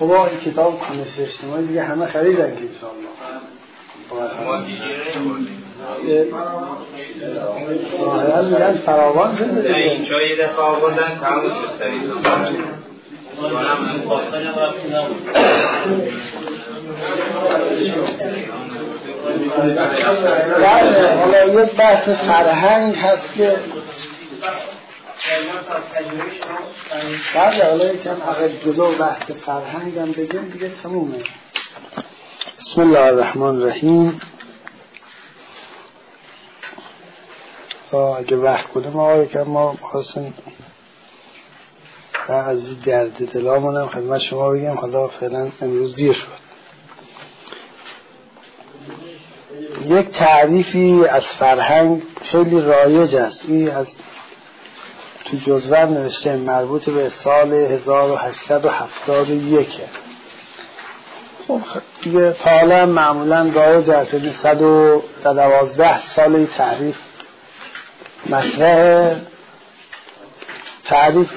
خب این کتاب کنش اجتماعی دیگه همه خریدن که انشاءالله ظاهرا میگن فراوان شده دیگه. اینجا یه دفعه آوردن تمام شد خریدن. حالا یه بحث فرهنگ هست که بعد حالا یکم عقب جلو بحث فرهنگ هم بگیم دیگه تمومه. بسم الله الرحمن الرحیم. اگه وقت کنیم آقای که ما خواستیم از درد دلامون هم خدمت شما بگم، حالا فعلا امروز دیر شد. یک تعریفی از فرهنگ خیلی رایج است، این از تو جزوه نوشته مربوط به سال 1871. خب دیگه تا حالا معمولا رایج است، 112 سال این تعریف مطرح. تعریف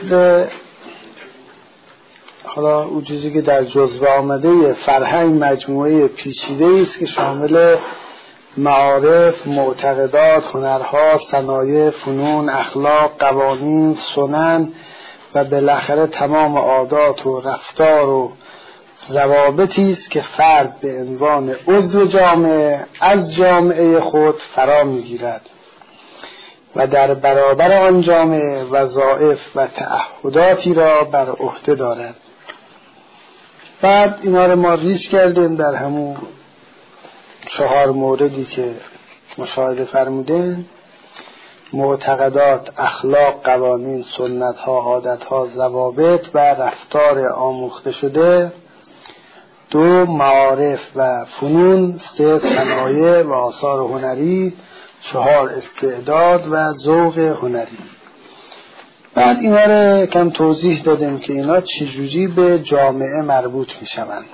حالا اون چیزی که در جزوه آمده فرهنگ مجموعه پیچیده است که شامل معارف، معتقدات، هنرها، صنایع، فنون، اخلاق، قوانین، سنن و بالاخره تمام عادات و رفتار و روابطی است که فرد به عنوان عضو جامعه از جامعه خود فرا می‌گیرد و در برابر آن جامعه وظایف و تعهداتی را بر عهده دارد. بعد اینا رو ما ریش کردیم در همون 4 موردی که مشاهده فرمودین: معتقدات، اخلاق، قوانین، سنت‌ها، عادت‌ها، ضوابط و رفتار آموخته شده. 2 معارف و فنون. 3 صنایع و آثار هنری. 4 استعداد و ذوق هنری. بعد اینا رو کم توضیح دادیم که اینا چجوری به جامعه مربوط می شوند.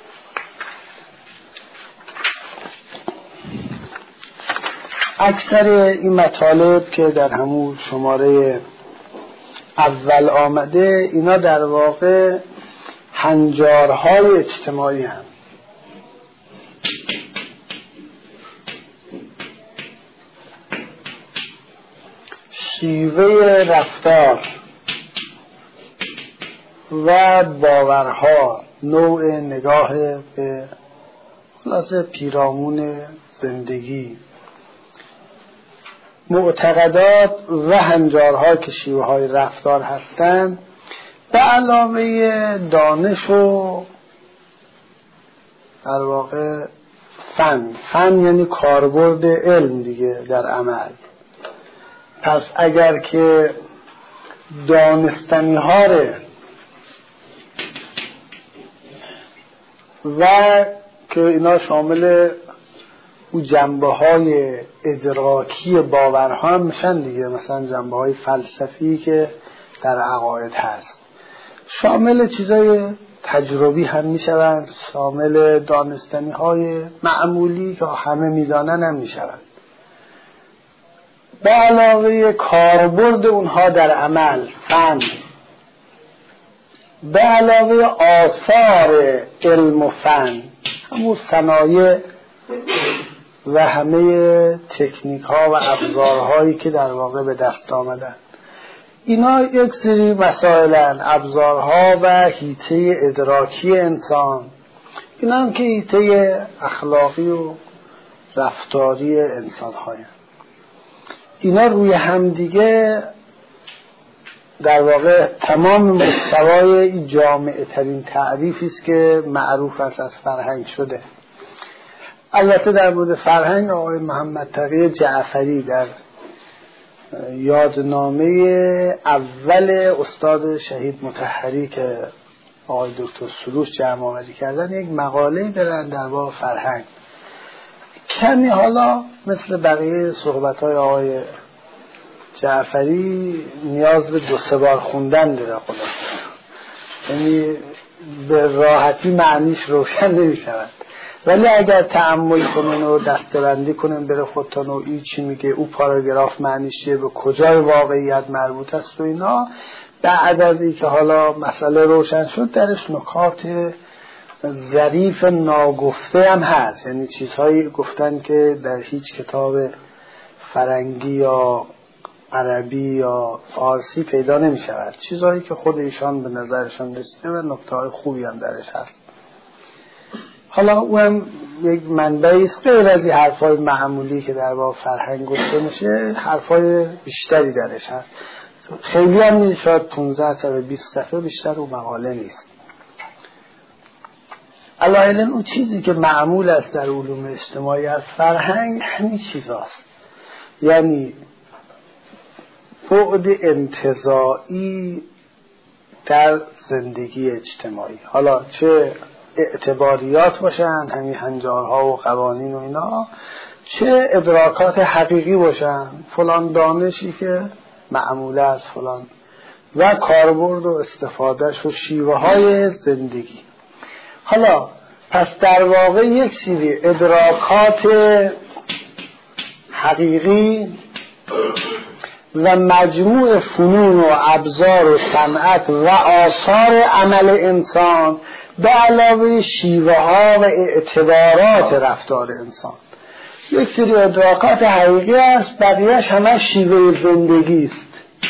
اکثر این مطالب که در همون شماره اول آمده اینا در واقع هنجارهای اجتماعی هم. شیوه رفتار و باورها، نوع نگاه به خلاصه پیرامون زندگی، معتقدات و هنجارها که شیوه های رفتار هستند، به علاوه دانش و در واقع فن یعنی کاربرد علم دیگه در عمل. پس اگر که دانستنی ها و که اینا شامل او جنبه های ادراکی باورها هم میشن دیگه، مثلا جنبه های فلسفی که در عقاید هست، شامل چیزای تجربی هم میشوند، شامل دانستنی های معمولی که همه میدانن هم میشوند. به علاوه کاربرد اونها در عمل، فن، به علاوه آثار علم و فن، همون صنایع و همه تکنیک ها و ابزارهایی که در واقع به دست آمدن، اینا یک سری مسائلن، ابزارها و حیطه ادراکی انسان. اینا هم که حیطه اخلاقی و رفتاری انسان هاین. اینا روی هم دیگه در واقع تمام مستوای این جامعه ترین تعریفی است که معروف است از فرهنگ شده. البته در مورد فرهنگ آقای محمد تقی جعفری در یادنامه اول استاد شهید مطهری که آقای دکتر سروش جمع آوری کردن یک مقاله دارن در باب فرهنگ. کمی حالا مثل بقیه صحبت‌های آقای جعفری نیاز به 2-3 بار خوندن داره خلاصه، یعنی به راحتی معنیش روشن نمی‌شود، ولی اگر تأمل کنین و دسته‌بندی کنین بره خودتون و این چی میگه، او پاراگراف معنیش چیه، به کجای واقعیت مربوط است و اینا، بعد از این که حالا مسئله روشن شد درش نکات ظریف ناگفته هم هست، یعنی چیزهایی گفتن که در هیچ کتاب فرنگی یا عربی یا فارسی پیدا نمی شود، چیزهایی که خود ایشان به نظرشان رسیده و نکته‌های خوبی هم درش هست. حالا اون یک منبعی است غیر از این حرفای معمولی که در باب فرهنگ گفته میشه، حرفای بیشتری درش هست. خیلی هم نیست، شاید 15 صفحه 20 صفحه بیشتر اون مقاله نیست. علایلن اون چیزی که معمول است در علوم اجتماعی از فرهنگ همین چیزاست، یعنی بعد انتزاعی در زندگی اجتماعی، حالا چه اعتباریات باشن همین هنجارها و قوانین و اینا، چه ادراکات حقیقی باشن، فلان دانشی که معموله از فلان و کاربرد و استفادهش و شیوه های زندگی. حالا پس در واقع یک سری ادراکات حقیقی و مجموع فنون و ابزار و صنعت و آثار عمل انسان به علاوه شیوه ها و اعتبارات رفتار انسان، یک سری ادراکات حقیقی است، بقیهش همه شیوه زندگی است.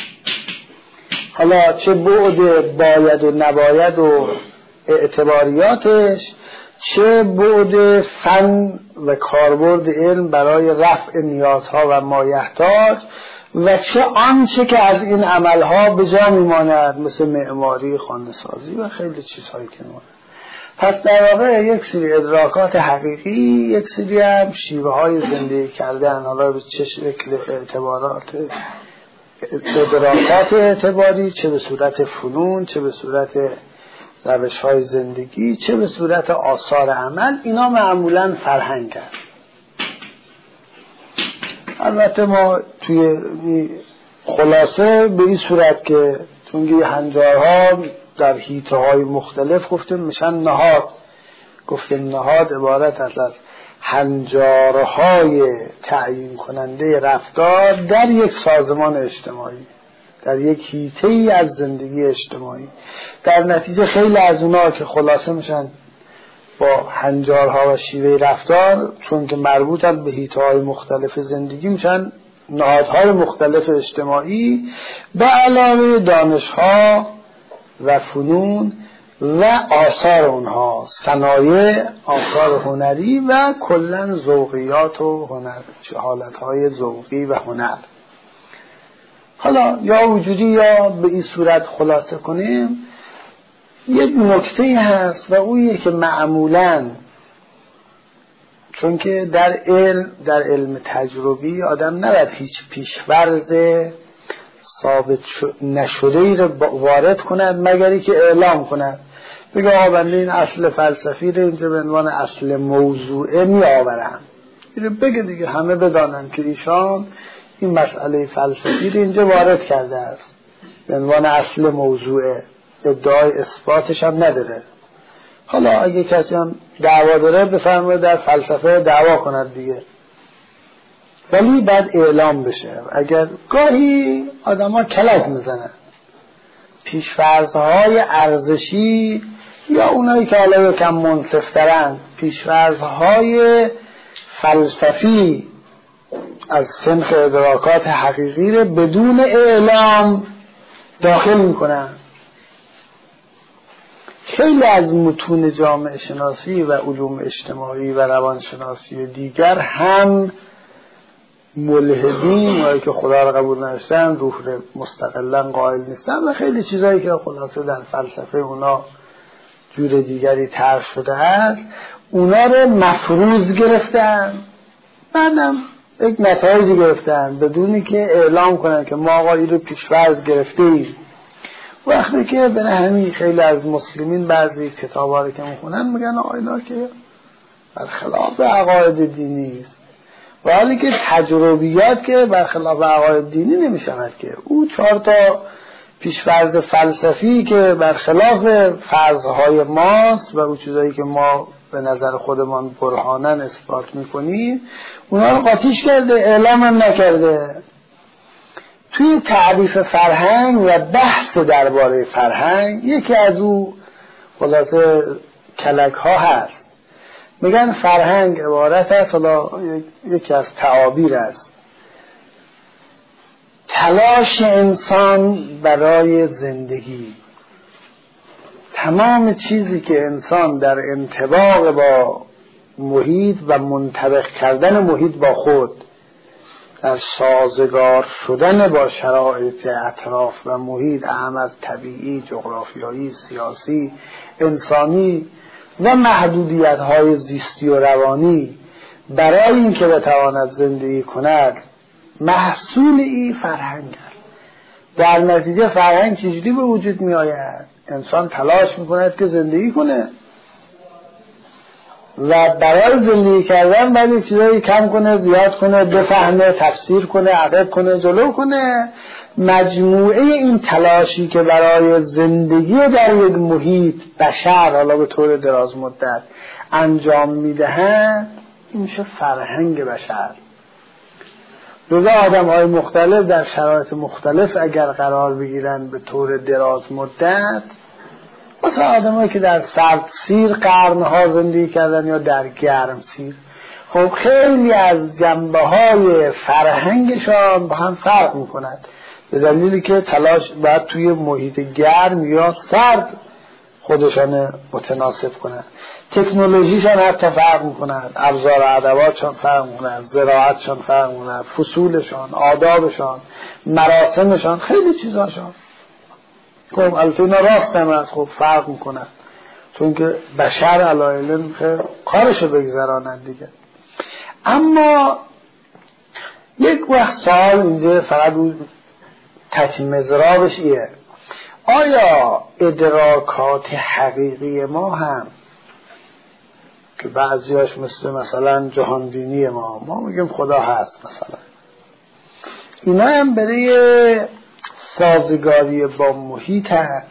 حالا چه بعد باید و نباید و اعتباریاتش، چه بعد فن و کاربرد علم برای رفع نیازها و مایحتاج، و چه آنچه که از این عملها به جا میماند، مثل معماری، خانه‌سازی و خیلی چیزهایی که میماند. پس در واقع یک سری ادراکات حقیقی، یک سری هم شیوه های زندگی کردن، حالا به چه شکل ادراکات اعتباری، چه به صورت فنون، چه به صورت روش های زندگی، چه به صورت آثار عمل، اینا معمولاً فرهنگ هست. البته ما توی خلاصه به این صورت که چون هنجارها در حیطه های مختلف گفتیم میشن نهاد، گفتیم نهاد عبارت از هنجارهای تعیین کننده رفتار در یک سازمان اجتماعی، در یک حیطه ای از زندگی اجتماعی. در نتیجه خیلی از اونا که خلاصه میشن با هنجارها و شیوه رفتار، چون که مربوطن به حیطه‌های مختلف زندگی، میشن نهادهای مختلف اجتماعی به علاوه دانش‌ها و فنون و آثار اونها، صنایع، آثار هنری و کلاً ذوقیات و هنر، حالت‌های ذوقی و هنر. حالا یا وجودی یا به این صورت خلاصه کنیم، یک نکته هست و اونیه که معمولاً چون که در علم تجربی آدم نباید هیچ پیش‌فرض ثابت نشده‌ای رو وارد کند مگری که اعلام کند، بگه آقا بنده این اصل فلسفی رو اینجا به عنوان اصل موضوعه می آورم، اینو بگه دیگه همه بدانن که ایشان این مسئله فلسفی رو اینجا وارد کرده است به عنوان اصل موضوعه، ادعای اثباتش هم نداره. حالا اگه کسی هم دعوا داره بفرمایید در فلسفه دعوا کند دیگه، ولی بعد اعلام بشه. اگر گاهی آدم ها کلک میزنن پیشفرضهای ارزشی یا اونایی که حالا یکم منصفترن پیشفرضهای فلسفی از سنخ ادراکات حقیقی رو بدون اعلام داخل میکنن. خیلی از متون جامعه شناسی و علوم اجتماعی و روانشناسی دیگر هم ملحدین و که خدا را قبول نداشتن، روح را مستقلا قائل نیستن و خیلی چیزایی که خلاصه در فلسفه اونا جور دیگری طرح شده است، اونا رو مفروض گرفتن، بعدم یک نتایجی گرفتن بدونی که اعلام کنن که ما آقا این رو پیش‌فرض گرفتیم. وقتی که به همین خیلی از مسلمین بعضی کتابا رو که میخونن میگن آقا اینا که برخلاف عقاید دینی است، و حالی که تجربیات که برخلاف عقاید دینی نمیشود که او 4 تا پیش‌فرض فلسفی که برخلاف فرضهای ماست و اون چیزایی که ما به نظر خودمان برهانا اثبات میکنیم اونا رو قاطیش کرده، اعلام هم نکرده. توی تعریف فرهنگ و بحث درباره فرهنگ یکی از او خلاصه کلک ها هست. میگن فرهنگ عبارت است، حالا یکی از تعابیر است، تلاش انسان برای زندگی. تمام چیزی که انسان در انطباق با محیط و منطبق کردن محیط با خود، در سازگار شدن با شرایط اطراف و محیط، اهم از طبیعی، جغرافیایی، سیاسی، انسانی و محدودیت‌های زیستی و روانی، برای اینکه بتواند زندگی کند، محصول این فرهنگ است. در نتیجه فرهنگ چجوری به وجود می آید؟ انسان تلاش می کند که زندگی کنه و برای زندگی کردن باید یک چیزایی کم کنه، زیاد کنه، بفهمه، تفسیر کنه، عقب کنه، جلو کنه. مجموعه این تلاشی که برای زندگی در یک محیط بشر حالا به طور دراز مدت انجام میدهند، این میشه فرهنگ بشر. لذا آدم‌های مختلف در شرایط مختلف اگر قرار بگیرن به طور دراز مدت، مثلا آدمایی که در سردسیر قرنها زندگی کردن یا در گرمسیر، خب خیلی از جنبه‌های فرهنگشان با هم فرق می‌کند، به دلیلی که تلاش باید توی محیط گرم یا سرد خودشان متناسب کنند. تکنولوژیشان حتی فرق می‌کند، ابزار ادواتشان فرق می‌کند، زراعتشان فرق می‌کند، فصولشان، آدابشان، مراسمشان، خیلی چیزاشان. خب البته اینا راست هم از خب فرق میکنن، چون که بشر علایل میخواه کارشو بگذرانند دیگه. اما یک وقت سوال اینجا فقط تک مضرابش ایه، آیا ادراکات حقیقی ما هم که بعضیاش مثلا جهانبینی ما میگیم خدا هست مثلا، اینا هم برای سازگاری با محیط هست؟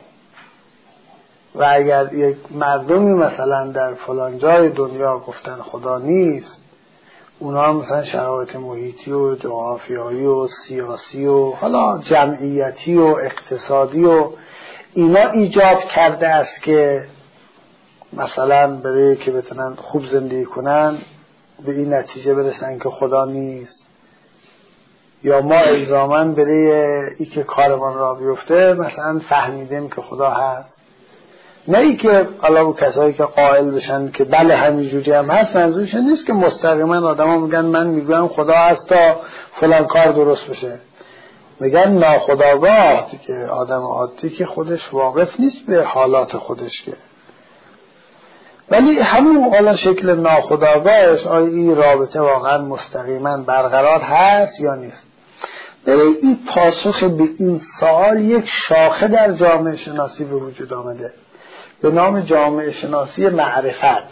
و اگر یک مردمی مثلا در فلان جای دنیا گفتن خدا نیست، اونا مثلا شرایط محیطی و جغرافیایی و سیاسی و حالا جمعیتی و اقتصادی و اینا ایجاد کرده است که مثلا برای که بتونن خوب زندگی کنن به این نتیجه برسن که خدا نیست، یا ما الزاماً برای ای که کارمان را بیفته مثلا فهمیدیم که خدا هست. نه ای که علاوه کسایی که قائل بشن که بله همینجوری هم هست، منظورش نیست که مستقیما آدم ها میگن من میگم خدا هست تا فلان کار درست بشه. میگن ناخودآگاه که آدم عادی که خودش واقف نیست به حالات خودش که، ولی همون حالا شکل ناخودآگاهش آیا این رابطه واقعا مستقیما برقرار هست یا نیست. برای این پاسخ به این سوال یک شاخه در جامعه شناسی به وجود آمده به نام جامعه شناسی معرفت.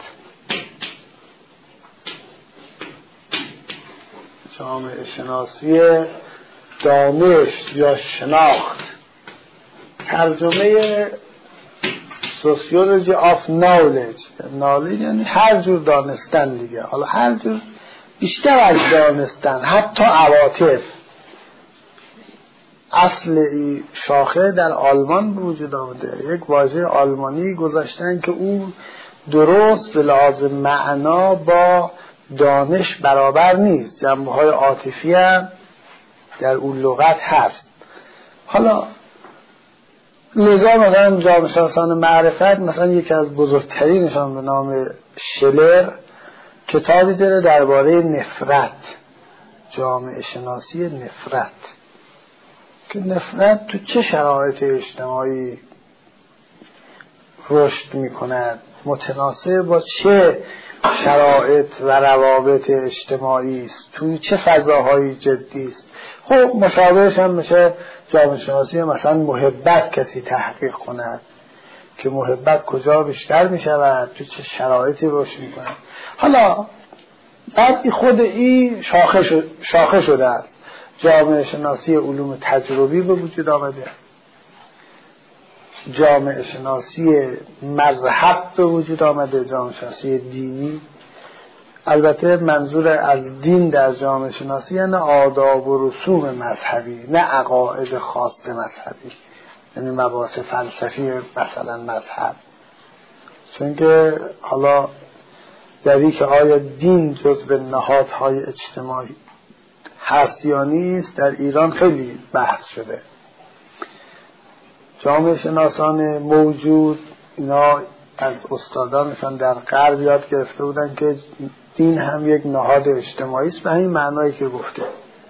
جامعه شناسی دانش یا شناخت، ترجمه سوسیولوژی آف نالج. نالج یعنی هر جور دانستن دیگه، حالا هر جور بیشتر از دانستن، حتی عواطف. اصل این شاخه در آلمان به وجود آمده، یک واژه آلمانی گذاشتن که اون درست به لحاظ معنا با دانش برابر نیست، جنبه‌های عاطفی هم در اون لغت هست. حالا لذا مثلا جامعه شناسان معرفت مثلا یکی از بزرگترینشان به نام شلر کتابی داره درباره نفرت، جامعه شناسی نفرت، که نفرت تو چه شرایط اجتماعی رشد میکند، متناسب با چه شرایط و روابط اجتماعی است، توی چه فضاهای جدی است. خب مشابهش هم میشه جامعه شناسی مثلا محبت کسی تحقیق کند که محبت کجا بیشتر میشود، توی چه شرایطی رشد میکند. حالا بعد خود این شاخه شده است. جامعه شناسی علوم تجربی به وجود آمده، جامعه شناسی مذهب به وجود آمده، جامعه شناسی دینی، البته منظور از دین در جامعه شناسی یعنی آداب و رسوم مذهبی، نه عقاید خاص مذهبی، یعنی مباحث فلسفی مثلا مذهب. چون که حالا دری که آیا دین جزو نهادهای اجتماعی هست یا نیست در ایران خیلی بحث شده. جامعه شناسان موجود اینا از استادانشان در غرب یاد گرفته بودن که دین هم یک نهاد اجتماعی است به همین معنایی که گفته.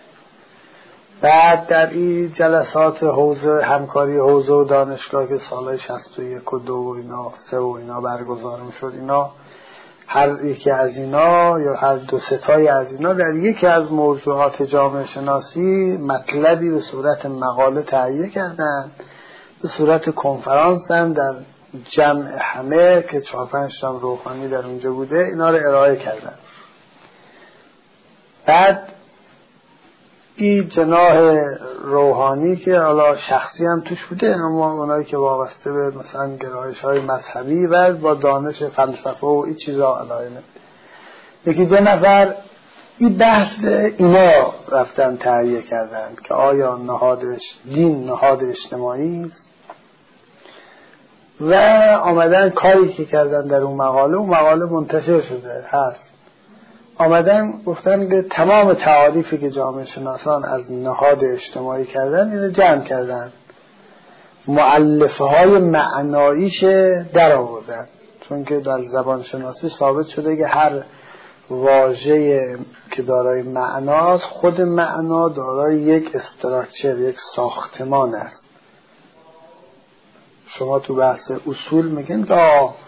بعد در این جلسات حوزه همکاری حوزه و دانشگاه که سالهای 61 و 2 و اینا 3 و اینا برگزار میشد، اینا هر یکی از اینا یا هر دو ستای از اینا در یکی از موضوعات جامعه شناسی مطلبی به صورت مقاله تهیه کردن، به صورت کنفرانس هم در جمع همه که 4-5 تا روحانی در اونجا بوده اینا رو ارائه کردن. بعد این جناح روحانی که حالا شخصی هم توش بوده، اما اونایی که وابسته به مثلا گرایش‌های مذهبی و با دانش فلسفه و این چیزا علایمه، یکی 2 نفر این بحث اینا رفتن تهیه کردن که آیا دین نهاد اجتماعی است و آمدن کاری که کردن در اون مقاله منتشر شده هست. آمدن گفتن که تمام تعاریفی که جامعه شناسان از نهاد اجتماعی کردن اینو جمع کردن، مؤلفه های معناییش در آوردن. چون که در زبان شناسی ثابت شده که هر واژه که دارای معناست، خود معنا دارای یک استراکچر، یک ساختمان است. شما تو بحث اصول میگن که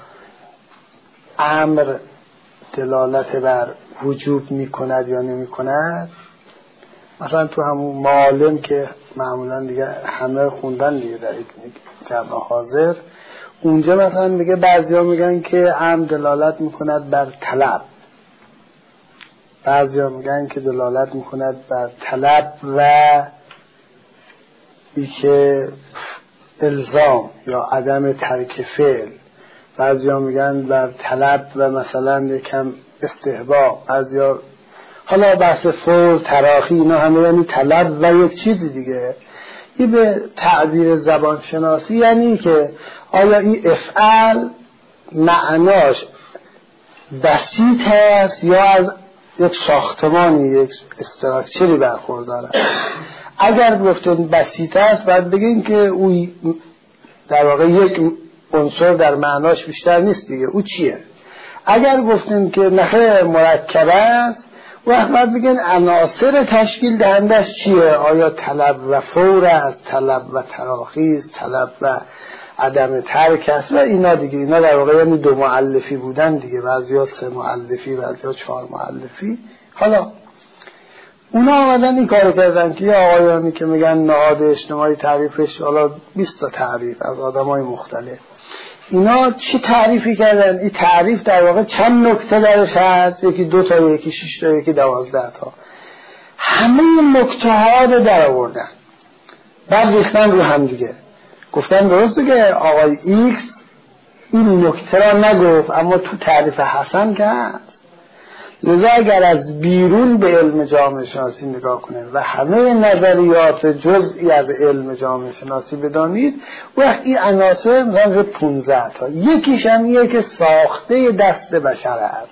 امر دلالت بر وجوب میکند یا نمیکند. مثلا تو همون معالم که معمولا دیگه همه خوندن دیگه در این جمع حاضر، اونجا مثلا میگه بعضیا میگن که امر دلالت میکند بر طلب، بعضیا میگن که دلالت میکند بر طلب و که الزام یا عدم ترک فعل، بعضیا میگن بر طلب و مثلا یکم استحباب، بعضیا حالا بحث فور تراخی اینا همه یعنی طلب و یک چیز دیگه. این به تعبیر زبان شناسی یعنی که آیا این افعال معناش بسیط است یا از یک ساختمانی، یک استراکچری برخورداره. اگر گفتن بسیط است باید بگین که او در واقع یک عنصر در معناش بیشتر نیست دیگه، او چیه؟ اگر گفتن که نخیر مرکب است، وقت باید بگین عناصر تشکیل دهندش چیه؟ آیا طلب و فور است، طلب و تراخی است، طلب و عدم ترک است و اینا دیگه. اینا در واقع یعنی 2 مؤلفی بودن دیگه، بعضیا 3 مؤلفی، بعضیا 4 مؤلفی. حالا اونا آمدن این کارو کردن که یه آقایانی که میگن نهاد اجتماعی تعریفش حالا 20 تا تعریف از آدمای مختلف، اینا چی تعریفی کردن؟ این تعریف در واقع چند نکته درش هست، یکی 2 تا، یکی 6 تا، یکی 12 تا. همه نکته ها رو در آوردن، بعد ریختن رو هم دیگه. گفتن درسته که آقای ایکس این نکته را نگفت اما تو تعریف حسن که هست. لذا اگر از بیرون به علم جامعه شناسی نگاه کنید و همه نظریات جزئی از علم جامعه شناسی بدانید، وقت این عناصر مثلا 15 تا، یکیش هم اینه که ساخته دست بشر است.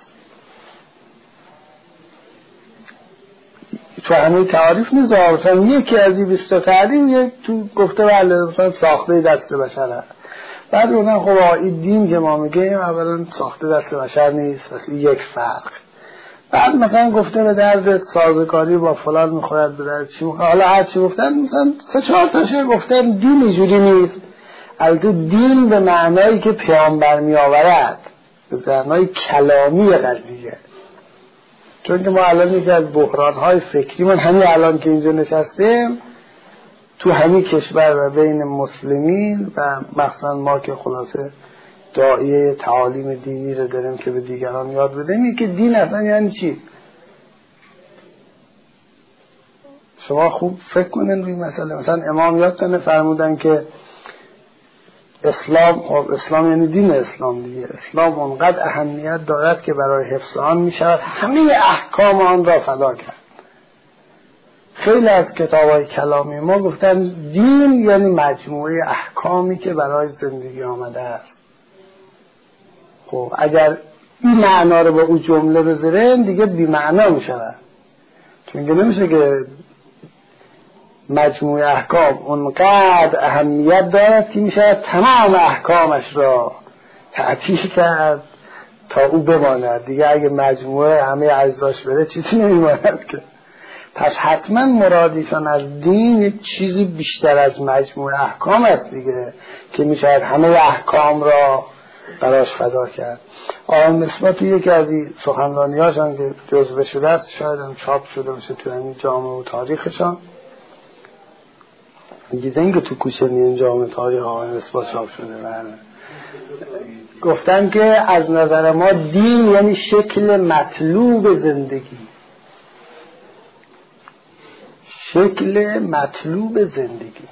تو همه تعریف نیست، مثلا یکی از این 20 تا تعریف تو گفته بله مثلا ساخته دست بشر است. بعد اونم خب این دین که ما میگیم اولا ساخته دست بشر نیست، پس یک فرق. بعد مثلا گفته به درد سازگاری با فلان میخورد، به درد چی میخورد، حالا هر چی گفتن مثلا 3-4 تاشه گفتن دین اینجوری نیست. البته دین به معنایی که پیامبر میآورد، به معنای کلامی قضیه. چون که ما الان یکی از بحران‌های فکری من همین الان که اینجا نشستیم تو همین کشور و بین مسلمین و مثلا ما که خلاصه داعیه تعالیم دینی رو داریم که به دیگران یاد بدیم، این که دین اصلا یعنی چی؟ شما خوب فکر کنین روی مسئله. مثلا امام یادتونه فرمودن که اسلام یعنی دین اسلام دیگه. اسلام اونقدر اهمیت دارد که برای حفظ آن می شود همه احکام آن را فدا کرد. خیلی از کتاب‌های کلامی ما گفتن دین یعنی مجموعه احکامی که برای زندگی آمده است. خب اگر این معنا رو با اون جمله بذارن دیگه بی معنا می شود، چون که نمیشه که مجموعه احکام اونقدر اهمیت دارد که میشه تمام احکامش را تعطیل کرد تا او بماند دیگه. اگه مجموعه همه اجزاش بره چیزی نمیماند که. پس حتما مرادیشان از دین یک چیزی بیشتر از مجموعه احکام است دیگه که میشه همه احکام را براش فدا کرد. آقای مصباح توی یکی از سخنرانی‌هاشون که جزوه شده است، شاید هم چاپ شده باشه تو همین جامعه و تاریخشان، دیدن که تو کوچه این جامعه تاریخ آقای مصباح چاپ شده، گفتن که از نظر ما دین یعنی شکل مطلوب زندگی، شکل مطلوب زندگی.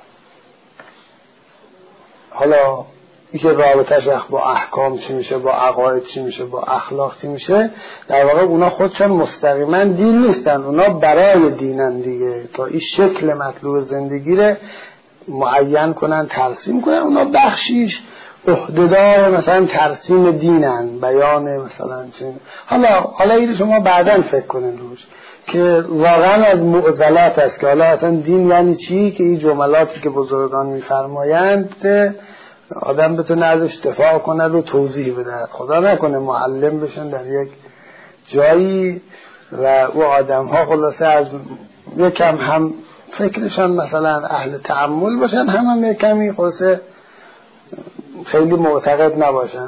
حالا اینکه رابطه‌اش با احکام چی میشه، با عقاید چی میشه، با اخلاق چی میشه، در واقع اونا خودشون مستقیما دین نیستن، اونا برای دینن دیگه، تا این شکل مطلوب زندگی رو معین کنن، ترسیم کنن. اونا بخشیش عهده‌دار مثلا ترسیم دینن، بیان مثلا چه. حالا این شما بعداً فکر کنین روش که واقعا از معضلات است که حالا اصلا دین یعنی چی، که این جملاتی که بزرگان میفرمایند آدم بتونه ازش دفاع کنه و توضیح بده. خدا نکنه معلم بشن در یک جایی و او آدم ها خلاصه از یکم هم فکرشان مثلا اهل تأمل باشن، هم یک کمی خلاصه خیلی معتقد نباشن،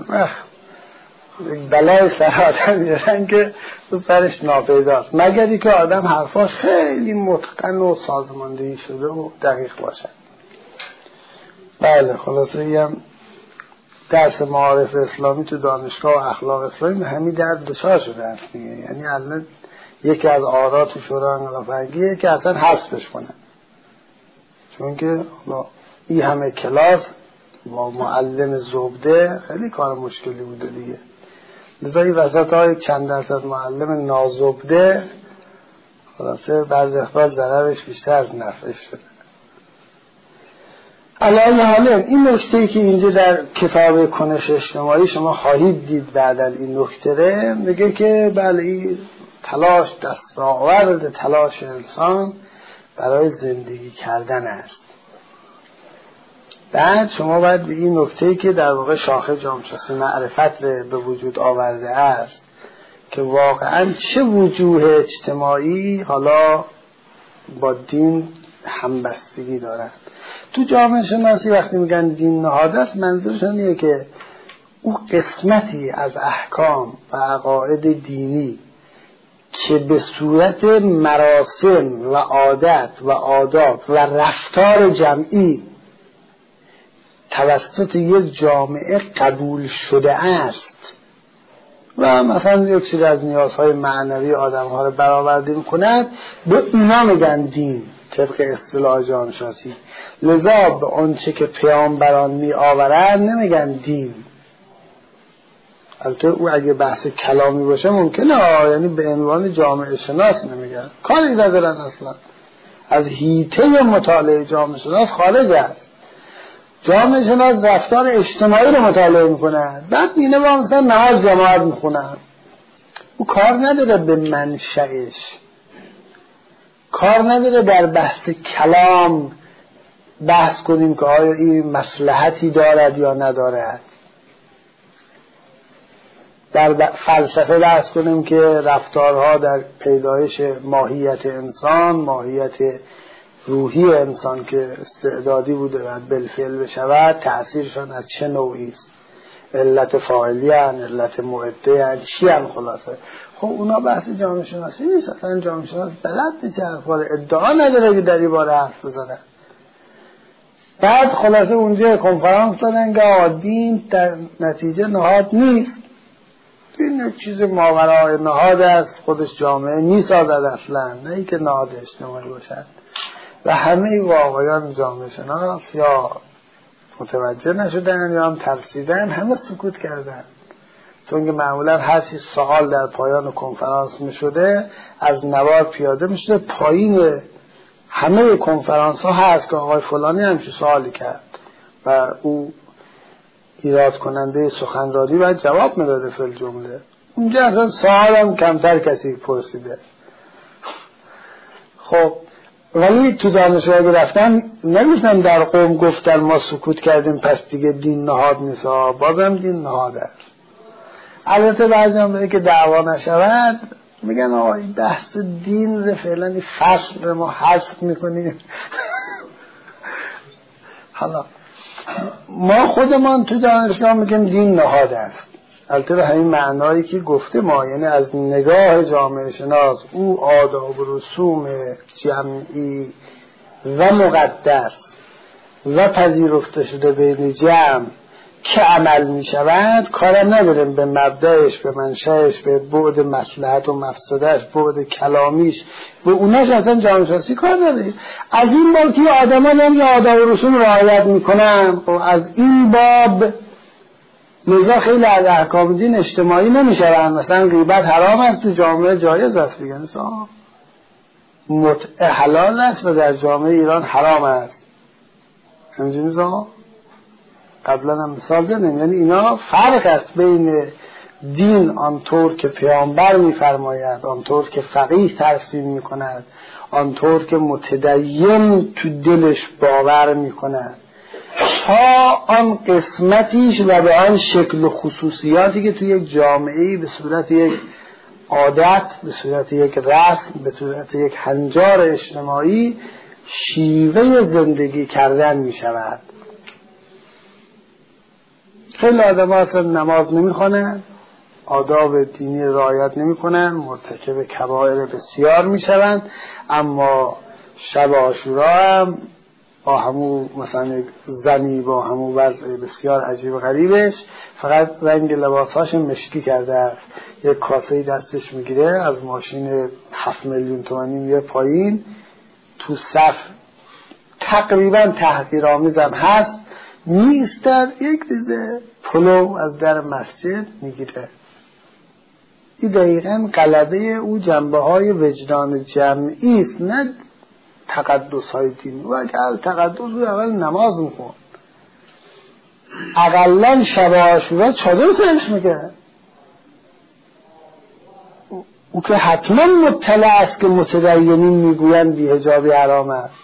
بلای سر آدم میرن که تو سرش ناپیداست، مگری که آدم حرفاش خیلی متقن و سازماندهی شده و دقیق باشن. بله خلاصه یه هم درس معارف اسلامی تو دانشگاه و اخلاق اسلامی به همین درد دچار شده است دیگه. یعنی الان یکی از آرا تو شورای انقلاب فرهنگیه که اصلا حذفش کنن، چون که این همه کلاس با معلم زبده خیلی کار مشکلی بوده دیگه. لذا این وسط ها یک چند درصد معلم نازبده خلاصه بعض اخبار ضررش بیشتر از نفعش شده. علاوه حالا این نکته‌ای که اینجا در کتاب کنش اجتماعی شما خواهید دید بعداً، این نکته میگه که بله این تلاش دستاورد تلاش انسان برای زندگی کردن است. بعد شما باید به این نکته‌ای که در واقع شاخه جامعه شناسی معرفت به وجود آورده است که واقعاً چه وجوه اجتماعی حالا با دین همبستگی دارد. تو جامعه شناسی وقتی میگن دین نهاد است، منظورشون اینه که او قسمتی از احکام و عقاید دینی که به صورت مراسم و عادت و آداب و رفتار جمعی توسط یک جامعه قبول شده است و مثلا یک سری از نیازهای معنوی آدم‌ها رو برآورده می‌کند، به اینا میگن دین طبق اصطلاح جامعه شناسی. لذا به آنچه که پیامبران می‌آورند نمیگن دین. البته او اگه بحث کلامی باشه ممکنه یعنی به عنوان جامعه شناس نمیگن، کاری ندارن، اصلا از حیطه مطالعه جامعه شناس خارج است. جامعه شناس رفتار اجتماعی رو مطالعه میکنن، بعد اینه با مثلا نماز جماعت میخونن، او کار نداره به منشأش، کار نداره در بحث کلام بحث کنیم که آیا این مصلحتی دارد یا ندارد، در فلسفه بحث کنیم که رفتارها در پیدایش ماهیت انسان، ماهیت روحی انسان که استعدادی بوده و بالفعل بشود، تأثیرشان از چه نوعی است، علت فاعلی هن، علت معده هن، چی هن خلاصه. خب اونا بحث جامعه شناسی نیست، اصلا جامعه شناس بلد نیست، ادعا نداره که در این باره حرف بزنن. بعد خلاصه اونجا کنفرانس دادن که دین در نتیجه نهاد نیست، این یک چیز ماورای نهاد است، خودش جامعه نیسازد اصلا، نه ای که نهاد اجتماعی باشد. و همه واقعیان جامعه شناس یا متوجه نشدن یا هم ترسیدن، همه سکوت کردن. چون که معمولا هر چیز سوال در پایان کنفرانس می شده از نوار پیاده می شده پایین همه کنفرانس ها هست که آقای فلانی همچه سوالی کرد و او ایراد کننده سخنرانی باید جواب میداده فی الجمله. اونجا اصلا سوال هم کمتر کسی پرسیده. خب ولی تو دانشگاه رفتن نمیتونم در قوم گفتن ما سکوت کردیم پس دیگه دین نهاد نیست، بازم دین نهاد است. البته بعضی هم بگه که دعوا نشود میگن آقا این بحث دین فعلا این فصل ما حذف میکنیم. حالا ما خودمان تو دانشگاه میگیم دین نهاد است، البته به همین معنایی که گفته ما، یعنی از نگاه جامعه شناس او آداب و رسوم جمعی و مقدس و پذیرفته شده بین جمع که عمل می شود کارم نداریم به مبدأش، به منشأش، به بعد مصلحت و مفسدش، بعد کلامیش، به اونش اصلا جامعه شناسی کار نداریم. از این باب که آدم ها نمی آداب و رسوم رعایت می کنن، از این باب لذا خیلی از احکام دین اجتماعی نمی شوند. مثلا غیبت حرام است تو جامعه جایز است دیگه، مثلا متع حلال است و در جامعه ایران حرام است. همچنین مثلا قبلا هم مثال زدیم. یعنی اینا فرق است بین دین آنطور که پیامبر می‌فرماید، آنطور که فقیه ترسیم می‌کند، آنطور که متدین تو دلش باور می‌کند، تا آن قسمتیش و به آن شکل و خصوصیاتی که توی یک جامعه‌ای به صورت یک عادت، به صورت یک رسم، به صورت یک هنجار اجتماعی شیوه زندگی کردن می‌شود. خیلی آدم ها اصلا نماز نمی خوانند، آداب دینی رعایت نمی کنند، مرتکب کبائر بسیار می شوند، اما شب عاشورا هم با همون مثلا زنی با همون وضع بسیار عجیب و غریبش فقط رنگ لباساش مشکی کرده، یک کاسه دستش میگیره از ماشین 7 میلیون تومانی میره پایین، تو صف تقریبا تحقیرآمیز هم هست، میستر یک ریزه پلو از در مسجد میگیره. این دقیقاً غلبه او جنبه های وجدان جمعی است، نه تقدس های دینی. و اگر تقدس بود اول نماز میخون، اقلا شب عاشورا چادر سرش میگه. او که حتما مطلع است که متدینین میگویند بی حجابی حرام است،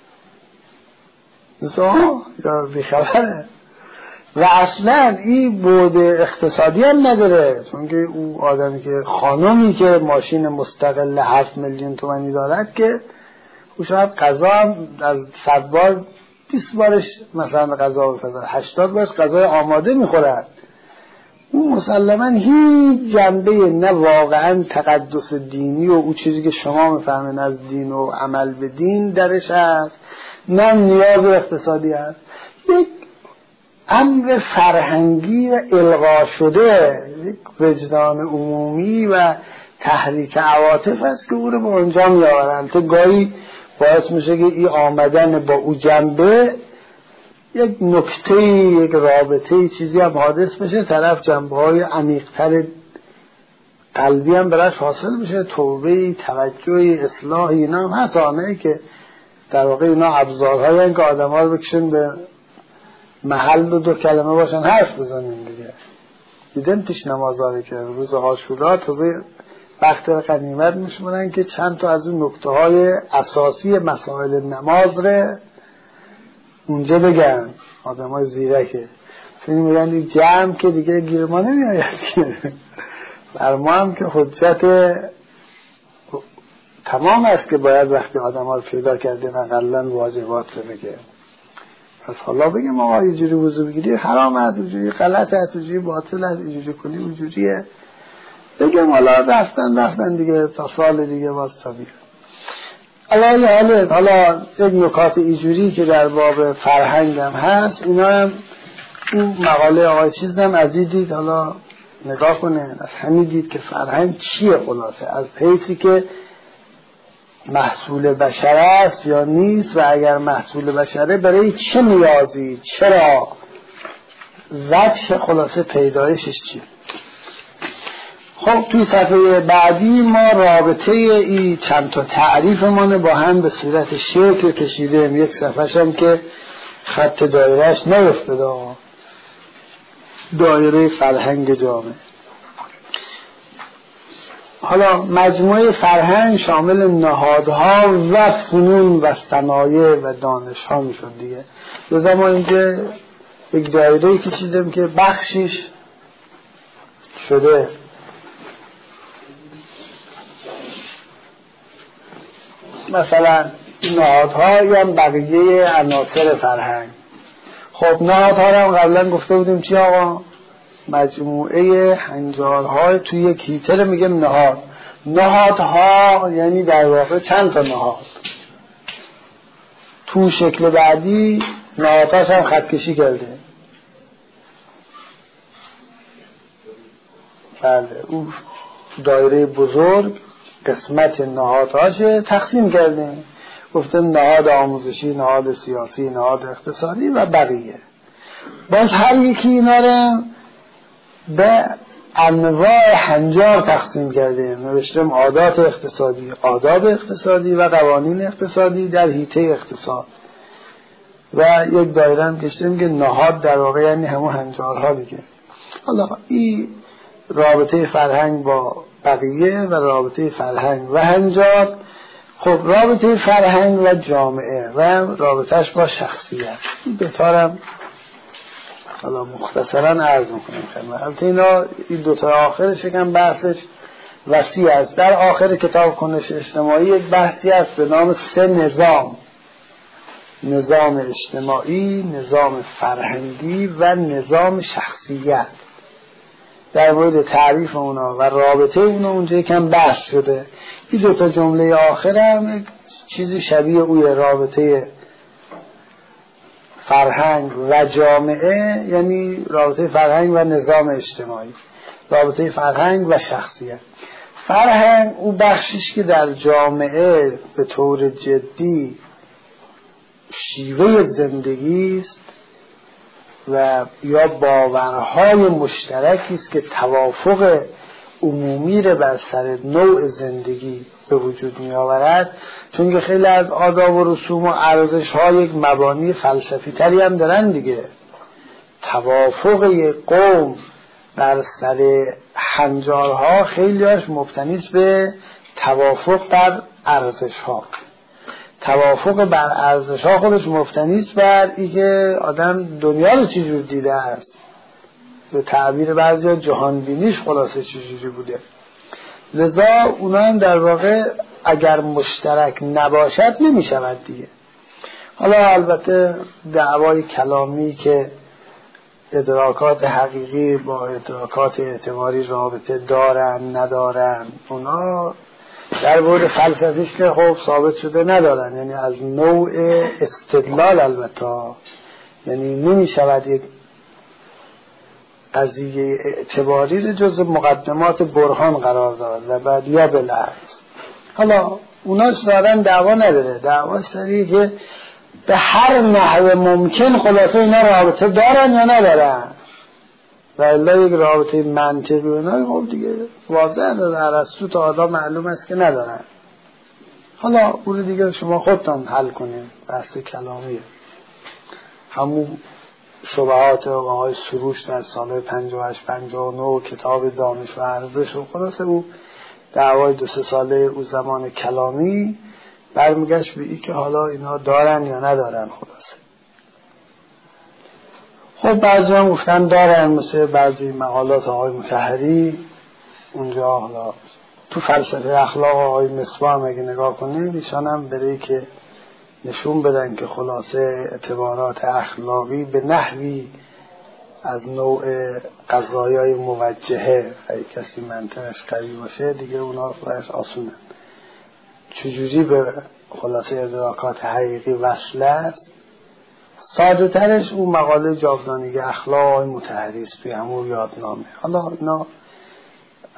یا بیخبره. و اصلا این بعد اقتصادی هم نداره، چون که او آدمی که خانمی که ماشین مستقل 7 میلیون تومانی دارد که او شاید غذا هم از 100 بار 20 بارش مثلا غذا بپزد، 80 بارش غذای آماده میخورد. او مسلما هیچ جنبه نه واقعا تقدس دینی و او چیزی که شما میفهمین از دین و عمل به دین درش هست، نه نیاز اقتصادی هست. یک امر فرهنگی الغا شده، یک وجدان عمومی و تحریک عواطف است که او رو به اونجا میآورند. تو گاهی باعث میشه که این آمدن با او جنبه یک نکته، یک رابطه، چیزی هم حادث بشه، طرف جنبه های عمیق‌تر قلبی هم براش حاصل بشه، توبه، توجه، اصلاح. اینا هم هست، آنهایی که در واقع اینا ابزارهایی هستند که آدم ها رو بکشن به محل و 2 کلمه باشن حرف بزنیم دیگه. دیدن پیش نمازاره که روز عاشورا تازه وقت غنیمت میشمونن که چند تا از اون نکته های اساسی مسائل نماز رو اونجا بگن. آدم های زیرکه، چون میگن این جمع که دیگه گیر ما نمیآید بر ما هم که حجت تمام است که باید وقتی آدم ها رو پیدا کردیم اقلا واجبات رو بگه. پس حالا بگیم آقا اینجوری وضو بگیری حرام است، اینجوری غلط است، اینجوری باطل است، اینجوری کنی اینجوریه، بگیم حالا رفتن دیگه تا سال دیگه باز طبیعه. حالا یک نکات اینجوری که در باب فرهنگ هم هست، اینا هم این مقاله آقای چیز هم از این دید حالا نگاه کنه، از همین دید که فرهنگ چیه خلاصه، از حیثی که محصول بشر است یا نیست و اگر محصول بشره برای چه نیازی، چرا، وجه خلاصه پیدایشش چیه. خب توی صفحه بعدی ما رابطه ای چند تا تعریفمون با هم به صورت شکل کشیدیم. یک صفحه‌ش هم که خط دایرهش نیفتاده، دایره فرهنگ جامعه. حالا مجموعه فرهنگ شامل نهادها و فنون و صنایع و دانش‌ها میشد دیگه. لذا ما اینجا یک دایره کشیدیم که بخشیش شده مثلا نهادهایی هم بقیه عناصر فرهنگ. خب نهادها رو هم قبلا گفته بودیم چی آقا؟ مجموعه هنجارهای توی یک هیتر میگم نهاد. نهادها یعنی در واقع چند تا نهاد. تو شکل بعدی نهادهاش هم خط کشی کرده. بله اون دایره بزرگ قسمت نهادهاش تقسیم کرده، گفتم نهاد آموزشی، نهاد سیاسی، نهاد اقتصادی و بقیه. باز هر یکی اینا رو به انواع هنجار تقسیم کرده، نوشتم عادات اقتصادی، آداب اقتصادی و قوانین اقتصادی در حیطه اقتصاد. و یک دایره هم کشیدیم که نهاد در واقع یعنی همون هنجارها دیگه. حالا این رابطه فرهنگ با بقیه و رابطه فرهنگ و هنجار. خب رابطه فرهنگ و جامعه و رابطهش با شخصیت بهترم حالا مختصرا عرض میکنم خدمت. البته اینا این دوتا آخرش یکم بحثش وسیع است. در آخر کتاب کنش اجتماعی یک بحثی است به نام 3 نظام: نظام اجتماعی، نظام فرهنگی و نظام شخصیت. در مورد تعریف اونا و رابطه اونا اونجا یکم بحث شده. این دوتا جمله آخر هم یک چیزی شبیه اوی رابطه فرهنگ و جامعه، یعنی رابطه فرهنگ و نظام اجتماعی، رابطه فرهنگ و شخصیت. فرهنگ اون بخشیش که در جامعه به طور جدی شیوه زندگی است و یا باورهای مشترکی است که توافق عمومی را بر سر نوع زندگی به وجود می آورد. چون که خیلی از آداب و رسوم و ارزش ها یک مبانی فلسفی تری هم دارن دیگه. توافق یک قوم بر سر هنجارها خیلی هاش مبتنی است به توافق بر ارزش ها. توافق بر ارزش ها خودش مبتنی است بر اینکه آدم دنیا رو چجور دیده است، به تعبیر بعضی ها جهان بینیش خلاصه چجوری بوده. لذا اونا هم در واقع اگر مشترک نباشد نمی شود دیگه. حالا البته دعوای کلامی که ادراکات حقیقی با ادراکات اعتباری رابطه دارن ندارن، اونا در مورد فلسفیش که خب ثابت شده ندارن، یعنی از نوع استدلال البته، یعنی نمی شود یک قضیه اعتباری رو جز مقدمات برهان قرار داد و بعد یا بالعکس. حالا اونا دارن دعوا نداره، دعوا سریه که به هر نحو ممکن خلاصه اینا رابطه دارن یا ندارن. و الا یک رابطه منطقی اینا خب دیگه واضح داره، ارسطو تا حالا معلوم است که ندارن. حالا اون دیگه شما خودتان حل کنید، بحث کلامیه. همون شبهات آقای سروش در سال 58-59 کتاب دانش و ارزش و خلاصه او دعوای 2-3 ساله او زمان کلامی برمیگشت به این که حالا اینا دارن یا ندارن. خلاصه خب بعضی هم گفتن دارن، مثل بعضی مقالات آقای مطهری اونجا. حالا تو فلسفه اخلاق آقای مصباح هم اگه نگاه کنید ایشان هم برای که نشون بدن که خلاصه اعتبارات اخلاقی به نحوی از نوع قضایای موجهه، اگه کسی منطقش قوی باشه دیگه اونا باید آسونن. چجوری به خلاصه ادراکات حقیقی وصل است؟ ساده ترش اون مقاله جاودانگی اخلاق آقای مطهری است توی همون یادنامه. حالا اینا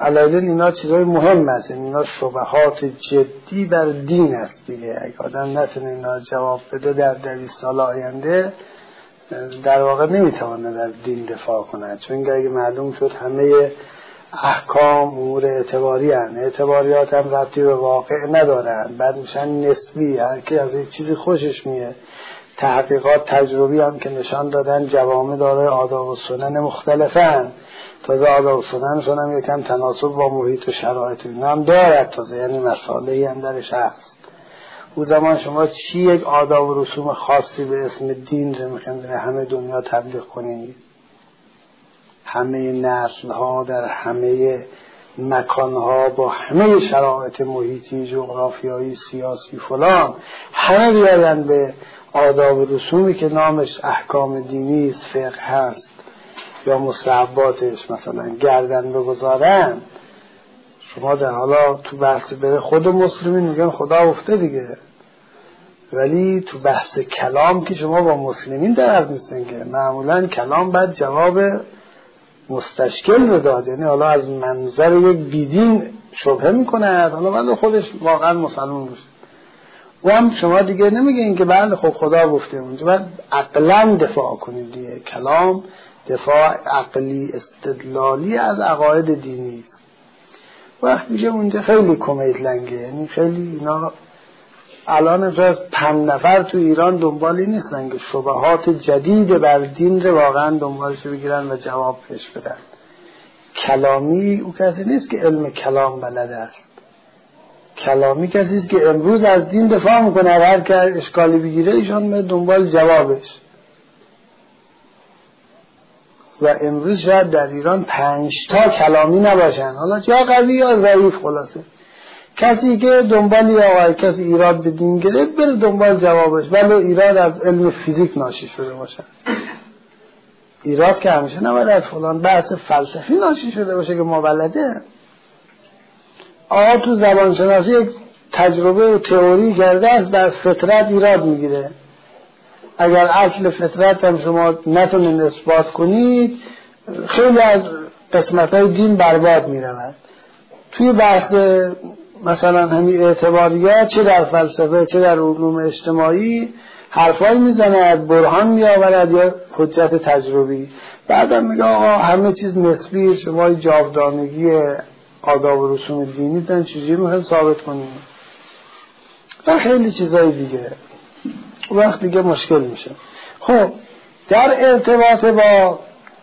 علیه اینا چیزای مهم است، اینا شبهات جدی بر دین است دیگه. اگه آدم نتونه اینا جواب بده در 200 سال آینده در واقع نمیتواند از دین دفاع کنه، چون اگه معلوم شد همه احکام امور اعتباری هستند، اعتباریات هم ربطی به واقع ندارن، بعد میشن نسبی، هر کی از یک چیزی خوشش میاد. تحقیقات تجربی هم که نشان دادن جوامع دارای آداب و سنن مختلفن، تازه آداب و سننشون هم یکم تناسب با محیط و شرایط اینا هم دارد، تازه یعنی مسائلی هم درش هست. اون زمان شما چی یک آداب و رسوم خاصی به اسم دین رو میخواید همه دنیا تبلیغ کنید؟ همه نسل‌ها در همه مکان‌ها با همه شرایط محیطی، جغرافیایی، سیاسی فلان، همه بیاین به آداب و رسومی که نامش احکام دینی است، فقه هست یا مستحباتش مثلا گردن بگذارن. شما در حالا تو بحث بره خود مسلمین میگن خدا افته دیگه، ولی تو بحث کلام که شما با مسلمین در حرف نیستن که معمولا کلام باید جواب مستشکل رو داد، یعنی حالا از منظر یک بیدین شبهه میکنه، حالا بعد خودش واقعا مسلمان باشه، و هم شما دیگه نمیگین که بله خب خدا گفته، اونجا باید عقلا دفاع کنید دیگه. کلام دفاع عقلی استدلالی از عقاید دینی است. وقت میگه اونجا خیلی کمیت لنگه، یعنی خیلی اینا الان از 5 نفر تو ایران دنبالی نیستن که شبهات جدید بر دین رو واقعا دنبالش بگیرن و جواب پیش بدن. کلامی او کسی نیست که علم کلام بلده است، کلامی کسی است که امروز از دین دفاع میکنه، هر که اشکالی بگیره ایشان به دنبال جوابش. و امروز شاید در ایران 5 تا کلامی نباشن، حالا یا قوی یا ضعیف. خلاصه کسی که دنبالی آقای کسی ایراد به دین گرفت بره دنبال جوابش، ولی ایراد از علم فیزیک ناشی شده باشه. ایراد که همیشه نباید از فلان بحث فلسفی ناشی شده باشه که ما بلده. آقا تو زبانشناسی یک تجربه و تئوری کرده است، در فطرت ایراد میگیره. اگر اصل فطرت هم شما نتونید اثبات کنید، خیلی از قسمت‌های دین برباد می‌رود. توی بحث مثلا همین اعتباریات، چه در فلسفه چه در علوم اجتماعی، حرفایی میزند، برهان میآورد یا حجت تجربی، بعدم میگه آقا همه چیز نسبی، شما جاودانگی آداب و رسوم دینی تن چیزی میخواید ثابت کنید و خیلی چیزای دیگه. وقت دیگه مشکل میشه. خب در ارتباط با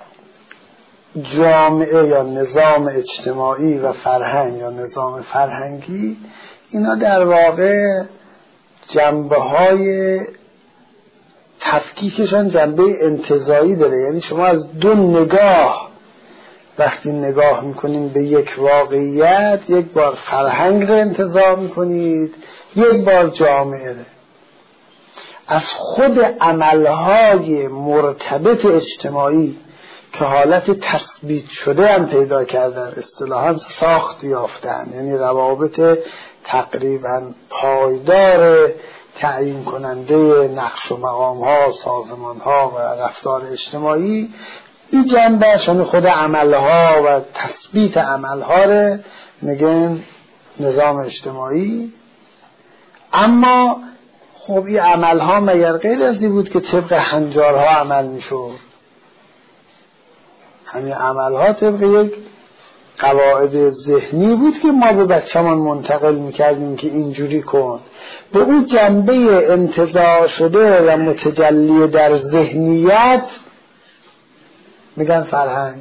جامعه یا نظام اجتماعی و فرهنگ یا نظام فرهنگی، اینا در واقع جنبه‌های تفکیکشان جنبه انتزاعی داره. یعنی شما از 2 نگاه وقتی نگاه میکنین به یک واقعیت، یک بار فرهنگ رو انتزاع میکنید، یک بار جامعه رو. از خود عملهای مرتبط اجتماعی که حالت تثبیت شده هم پیدا کردن، اصطلاحاً ساخت یافتن، یعنی روابط تقریباً پایدار تعیین کننده نقش و مقام ها، سازمان ها و رفتار اجتماعی، این جنبه شامل خود عملها و تثبیت عملها رو میگن نظام اجتماعی. اما خب این عملها مگر غیر از این بود که طبق هنجارها عمل میشد؟ همین عملها طبق یک قواعد ذهنی بود که ما به بچه‌مان منتقل میکردیم که اینجوری کن. به اون جنبه انتزاع شده و متجلی در ذهنیت میگن فرهنگ.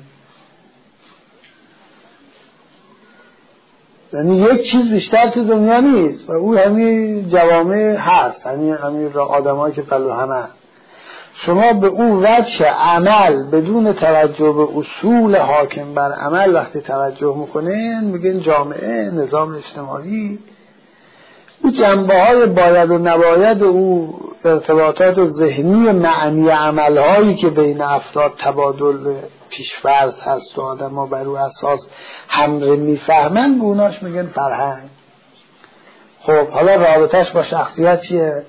یعنی یک چیز بیشتر تو دنیا نیست و اون همین جوامع هست، همین آدمایی که پلو همه. شما به اون وجه عمل بدون توجه به اصول حاکم بر عمل وقتی توجه میکنین میگن جامعه، نظام اجتماعی. اون جنبه‌های باید و نباید، او ارتباطات ذهنی معنی عملهایی که بین افراد تبادل پیش‌فرض هست و آدم ها بر او اساس همره میفهمن، گوناش میگن فرهنگ. خب حالا رابطش با شخصیت چیه؟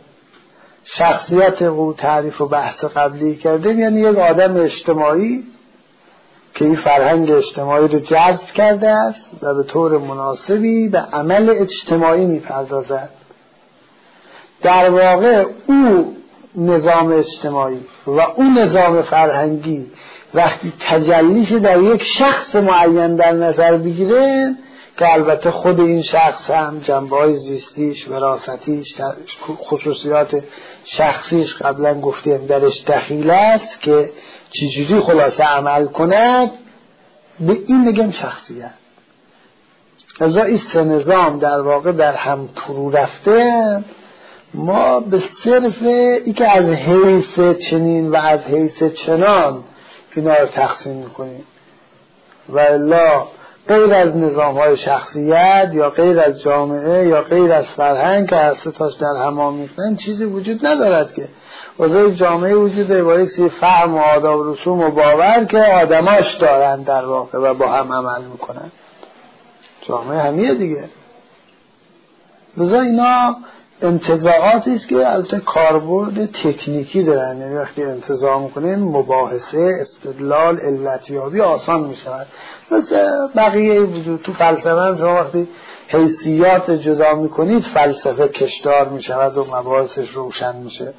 شخصیت او تعریف و بحث قبلی کرده، یعنی یک آدم اجتماعی که این فرهنگ اجتماعی رو جذب کرده است و به طور مناسبی به عمل اجتماعی میپردازد. در واقع او نظام اجتماعی و اون نظام فرهنگی وقتی تجلیش در یک شخص معین در نظر بگیره، که البته خود این شخص هم جنبه‌های زیستیش، وراثتیش، خصوصیات شخصیش قبلا گفتیم درش دخیل است که چجوری خلاصه عمل کند، به این میگم شخصیت. از این سه نظام در واقع در هم فرو رفته، ما به صرف ای که از حیث چنین و از حیث چنان اینا رو تقسیم میکنیم و الا غیر از نظام‌های شخصیت یا غیر از جامعه یا غیر از فرهنگ که هر سه تاش در هم آمیختن چیزی وجود ندارد که وضع جامعه وجود داره با یک سری فهم و آداب و رسوم و باور که آدماش دارن در واقع و با هم عمل میکنن. جامعه همیه دیگه. لذا اینا انتزاعاتی است که البته کاربرد تکنیکی دارن، یعنی وقتی انتزاع میکنین مباحثه، استدلال، علتیابی آسان میشود. مثل بقیه وجود تو فلسفه هم شما وقتی حیثیات جدا میکنید فلسفه کشدار میشود و مباحثش روشن میشه.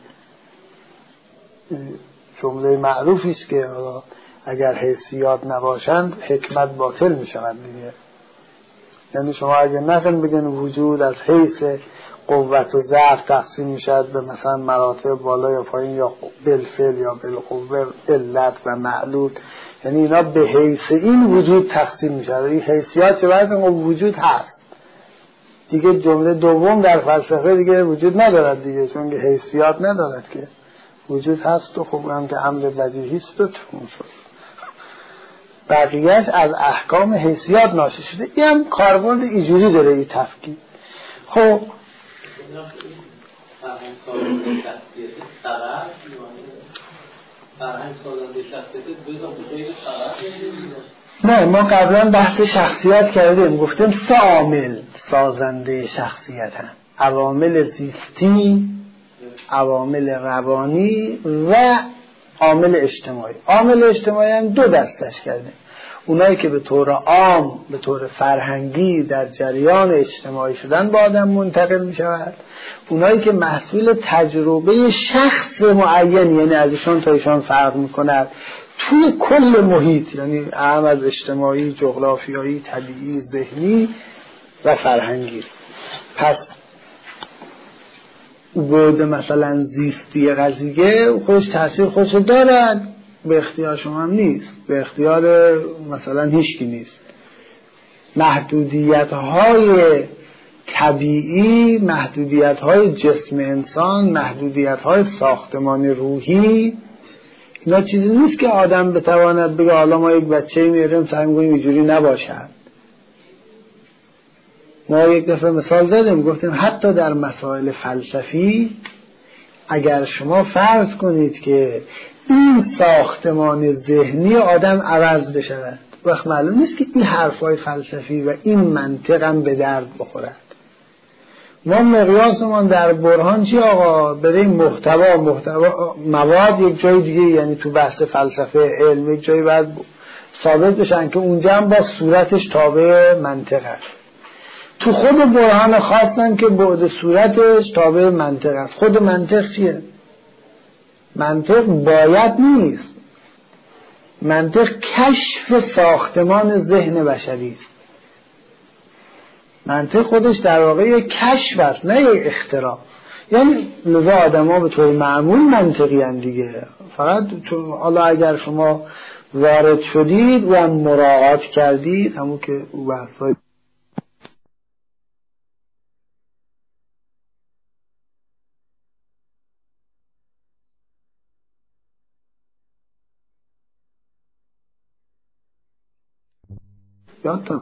جمله معروفی است که اگر حیثیات نباشند حکمت باطل میشود دیگه. یعنی شما اگر نخواهید بگین وجود از حیث قوت و ضعف تقسیم میشد به مثلا مراتب بالا یا پایین یا بالفعل یا بالقوه، علت و معلول، یعنی اینا به حیث این وجود تقسیم میشد. این حیثیات چه باید وجود هست دیگه. جمله دوم در فلسفه دیگه وجود ندارد دیگه، چون که حیثیات ندارد که وجود هست و خب هم که امر بدیهی است و تموم شد. بقیهش از احکام حیثیات ناشی شده. این هم کاربرد اینجوری داره این تفکیک. خب فرهنگ سازنده شخصیت طرف فرهنگ سازنده شخصیت بزن بخیر طرف. نه، ما قبلا بحث شخصیت کردیم، گفتیم سه عامل سازنده شخصیت هم: عوامل زیستی، عوامل روانی و عامل اجتماعی. عامل اجتماعی هم دو دستش کردیم: اونایی که به طور عام به طور فرهنگی در جریان اجتماعی شدن با آدم منتقل می شود، اونایی که محصول تجربه شخص معین، یعنی ازشان تا ایشان فرق می کند توی کل محیط، یعنی اهم از اجتماعی، جغرافیایی، طبیعی، ذهنی و فرهنگی. پس بعد مثلا زیستی قضیه خودش تأثیر خودش دارد، به اختیار شما هم نیست، به اختیار مثلا هیچکی نیست. محدودیت‌های طبیعی، محدودیت‌های جسم انسان، محدودیت‌های ساختمان روحی، اینا چیزی نیست که آدم بتواند بگه حالا ما یک بچه میاریم سعی می‌کنیم اینجوری نباشد. ما یک دفعه مثال زدیم، گفتیم حتی در مسائل فلسفی اگر شما فرض کنید که این ساختمان ذهنی آدم عوض بشود، وقت معلوم نیست که این حرفای فلسفی و این منطق هم به درد بخورد. ما مقیاسمان در برهان چی آقا؟ برای محتوا مواد یک جای دیگه، یعنی تو بحث فلسفه علم یک جایی باید ثابت بشن که اونجا هم با صورتش تابع منطق است. تو خود برهان خواستن که بعد صورتش تابع منطق است. خود منطق چیه؟ منطق باید نیست. منطق کشف ساختمان ذهن بشری است. منطق خودش در واقع یک کشف است، نه یک اختراع. یعنی لذا آدم ها به طور معمول منطقی هستند دیگه. فقط حالا اگر شما وارد شدید و مراعات کردید، همون که او بحثای یادتون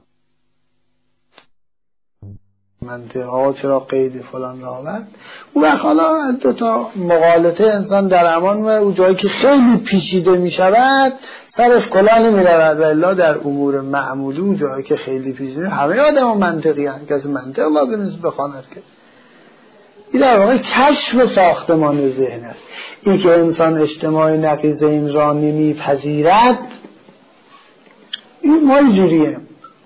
منطقه چرا قید فلان را آورد. اون وقت حالا از دو تا مغالطه انسان در امان و اون جایی که خیلی پیچیده می شود سرش کلا نمی رود، و الا در امور معمولی اون جایی که خیلی پیچیده همه آدم منطقی هست، کسی منطق لازم نیست بخواند که. این در واقع کشف ساختمان ذهن است. این که انسان اجتماعی نقیض این را نمی پذیرد این ما اینجوریه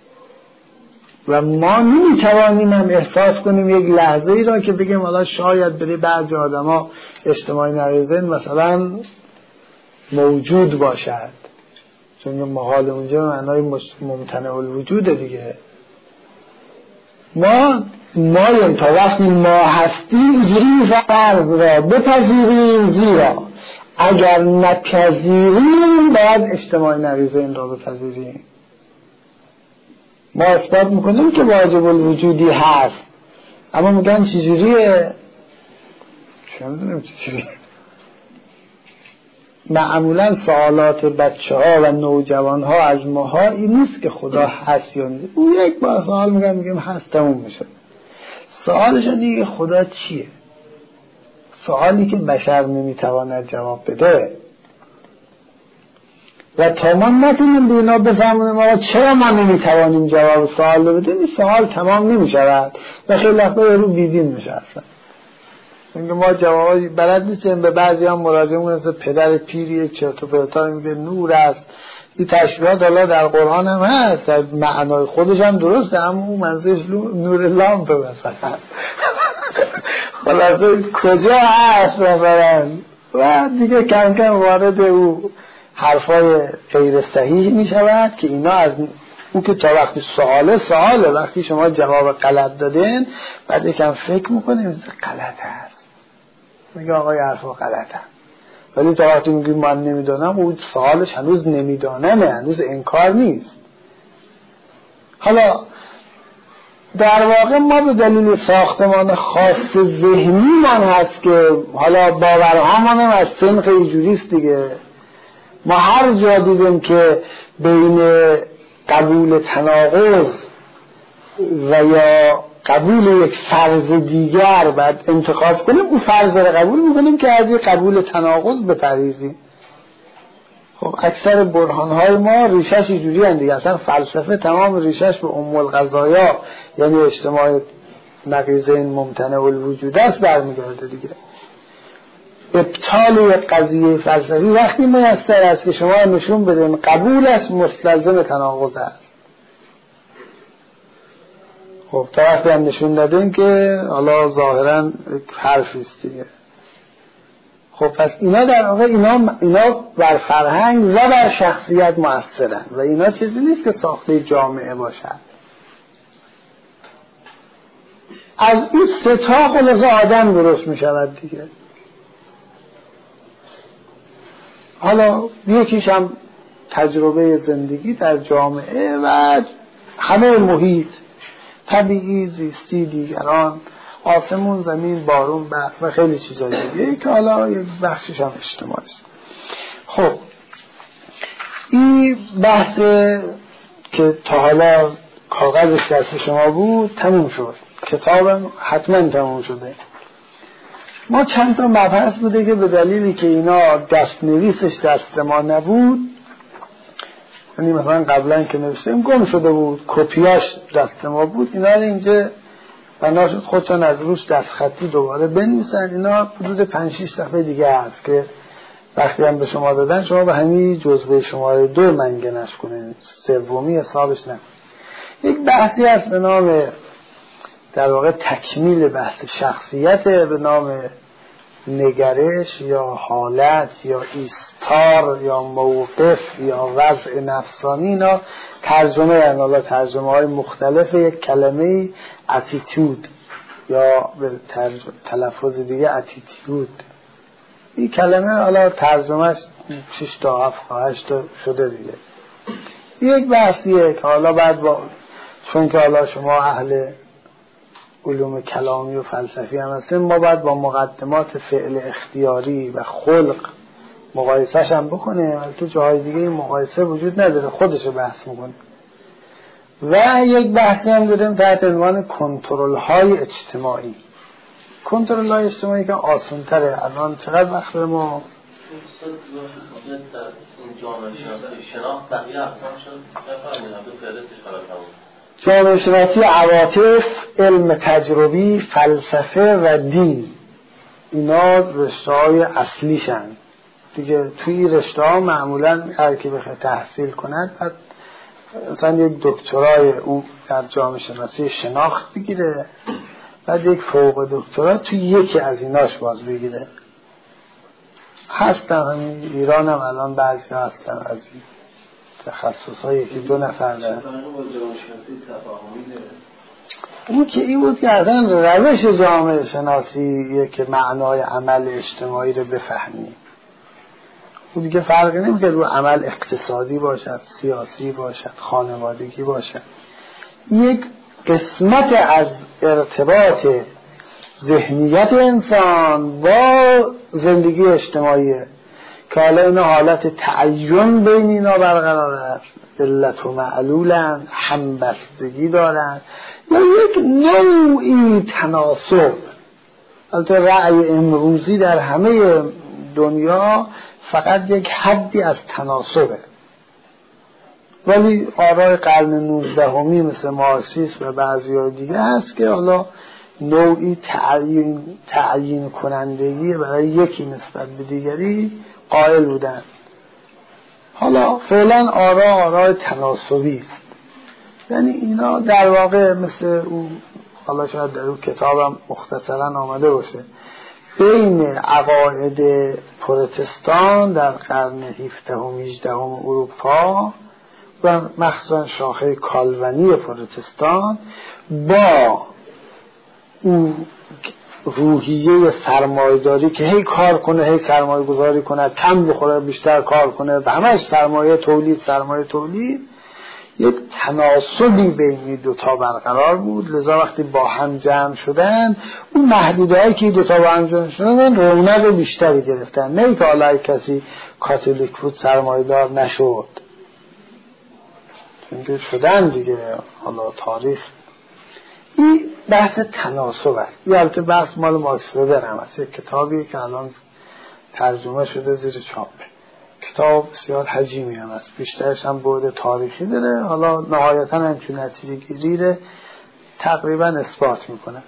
و ما نمیتوانیم هم احساس کنیم یک لحظه ای را که بگیم حالا شاید برای بعضی آدم ها اجتماعی نقیضین مثلا موجود باشد، چون محال اونجا معنای ممتنع الوجوده دیگه. ما تا وقتی ما هستیم اینجوری فرض را بپذیریم، زیرا اگر نپذیریم باید اجتماعی نقیضین را بپذیریم. ما اثبات میکنیم که واجب الوجودی هست، اما میگن چجوریه؟ چه میدونیم چجوریه. معمولا سوالات بچه ها و نوجوان ها از ماها این نیست که خدا هست یا نیست. اون یک بار سوال میگم هست تموم میشه. سوالشون دیگه خدا چیه؟ سوالی که بشر نمیتواند جواب بده و تا ما نتونیم به اینا بفهمونیم ما چرا ما نمیتوانیم جواب سوال بدیم، این سوال تمام نمیشود و خیلی وقتا رو بیدین میشه اصلا. چون ما جوابی بلد نیستیم. به بعضی هم مراجعه میکنیم مثل پدر پیری چرت و پرتا میگه نور است. این تشبیهات حالا در قرآن هم هست، در معنای خودش هم درسته، اما اون منظورش نور لامپه مثلا. خلاصه کجا هست مثلا و دیگه کم کم وارد او حرفای غیر صحیح می شود که اینا از اون که تا وقتی سواله وقتی شما جواب غلط دادین بعد یکم فکر میکنیم غلط هست، میگه آقای حرفا غلط هست، ولی تا وقتی میگیم من نمیدانم اون سوالش هنوز نمیدانمه، هنوز انکار نیست. حالا در واقع ما به دلیل ساختمان خاص ذهنی من هست که حالا باورهامان هم از سنخ اینجوریست دیگه. ما هر جا دیدیم که بین قبول تناقض و یا قبول یک فرض دیگر بعد انتخاب کنیم، اون فرض رو قبول میکنیم که از یک قبول تناقض بپریزیم. خب اکثر برهانهای ما ریشش اینجوری هست دیگه. اصلا فلسفه تمام ریشش به ام القضایا یعنی اجتماع نقیضین ممتنع الوجود است برمیگرده دیگه. ابطال یک قضیه فلسفی وقتی میسر است که شما نشون بدین قبولش مستلزم تناقض است. خب تا وقتی هم نشون دادین که حالا ظاهرا حرفیست دیگه. خب پس اینا در واقع اینا بر فرهنگ و بر شخصیت مؤثرن و اینا چیزی نیست که ساخته جامعه باشد. از این سه تا خلاصه آدم درست می شود دیگه. حالا یکیش هم تجربه زندگی در جامعه و همه محیط طبیعی، زیستی، دیگران، آسمون، زمین، بارون، برف و خیلی چیزایی دیگه که حالا یک بخشش هم اجتماعی است. خب این بحث که تا حالا کاغذش دست شما بود تموم شد، کتابم حتما تموم شده. ما چند تا مبحث بوده که به دلیلی که اینا دست نویسش دست ما نبود، یعنی مثلا قبلا که نوشتیم گم شده بود، کپیاش دست ما بود، اینا رو اینجا بنا شد خودتون از روش دست خطی دوباره بنویسن. اینا حدود 5-6 صفحه دیگه هست که وقتی هم به شما دادن شما به همین جزوه شماره 2 منگنش کنین، سومی حسابش نکنین. یک بحثی هست به نام در واقع تکمیل بحث شخصیت به نام نگرش یا حالت یا ایستار یا موقف یا وضع نفسانی. اینا ترجمه یعنی ترجمه های مختلف یک کلمه اتیتود یا به تلفظ دیگه اتیتود. این کلمه حالا ترجمهش 6 تا 7 تا 8 تا شده دیگه. یک بحثیه که حالا بعد چون که حالا شما اهل علوم کلامی و فلسفی هم هستیم، ما باید با مقدمات فعل اختیاری و خلق مقایسه‌ش هم بکنیم. تو جاهای دیگه این مقایسه وجود نداره، خودشو بحث میکنه. و یک بحثی هم داریم تحت عنوان کنترل های اجتماعی. کنترل های اجتماعی که آسان تره. الان چقدر وقت ما جامعه شناسی عواطف، علم تجربی، فلسفه و دین، اینا رشته های اصلیشن دیگه. توی رشته ها معمولا هر کی بخواد تحصیل کند بعد مثلا یک دکترای او در جامعه شناسی شناخت بگیره، بعد یک فوق دکترا توی یکی از ایناش باز بگیره. هستن همین ایران هم الان بعضی هستن از این تخصص ها، یکی دو نفر دارن. اون که این بود کردن روش جامعه شناسیه که معنای عمل اجتماعی رو بفهمیم. اون دیگه فرقی نمیکنه رو عمل اقتصادی باشد، سیاسی باشد، خانوادگی باشد. یک قسمت از ارتباط ذهنیت انسان با زندگی اجتماعیه که حالا این حالت تعین بین اینا برقرار است، علت و معلولن، همبستگی دارن یا یک نوعی تناسب. البته رأی امروزی در همه دنیا فقط یک حدی از تناسبه، ولی آرای قرن 19 مثل مارکسیسم و بعضی های دیگه هست که حالا نوعی تعیین کنندگی برای یکی نسبت به دیگری قائل بودن. حالا فعلا آرای تناسبی است. یعنی اینا در واقع مثل اون، حالا شاید در اون کتابم مختصرا آمده باشه، بین عقاید پروتستان در قرن 17 و 18 اروپا و مخصوصا شاخه کالونی پروتستان با اون روحیه سرمایه‌داری که هی کار کنه، هی سرمایه گذاری کنه، کم بخوره بیشتر کار کنه و همش سرمایه تولید، یک تناسبی بین دوتا برقرار بود. لذا وقتی با هم جمع شدن، اون محدودهایی که دوتا با هم جمع شدن رونق بیشتری گرفتن. نه که حالا کسی کاتولیک بود سرمایه دار نشد، چون شدن دیگه. حالا تاریخ این بحث تناسب است. این البته بحث مال ماکس وبر هم است، یک کتابیه که الان ترجمه شده زیر چاپه. کتاب بسیار حجیمی هم است، بیشترش هم بعد تاریخی داره. حالا نهایتا هم که نتیجه گیری رو تقریبا اثبات میکنه.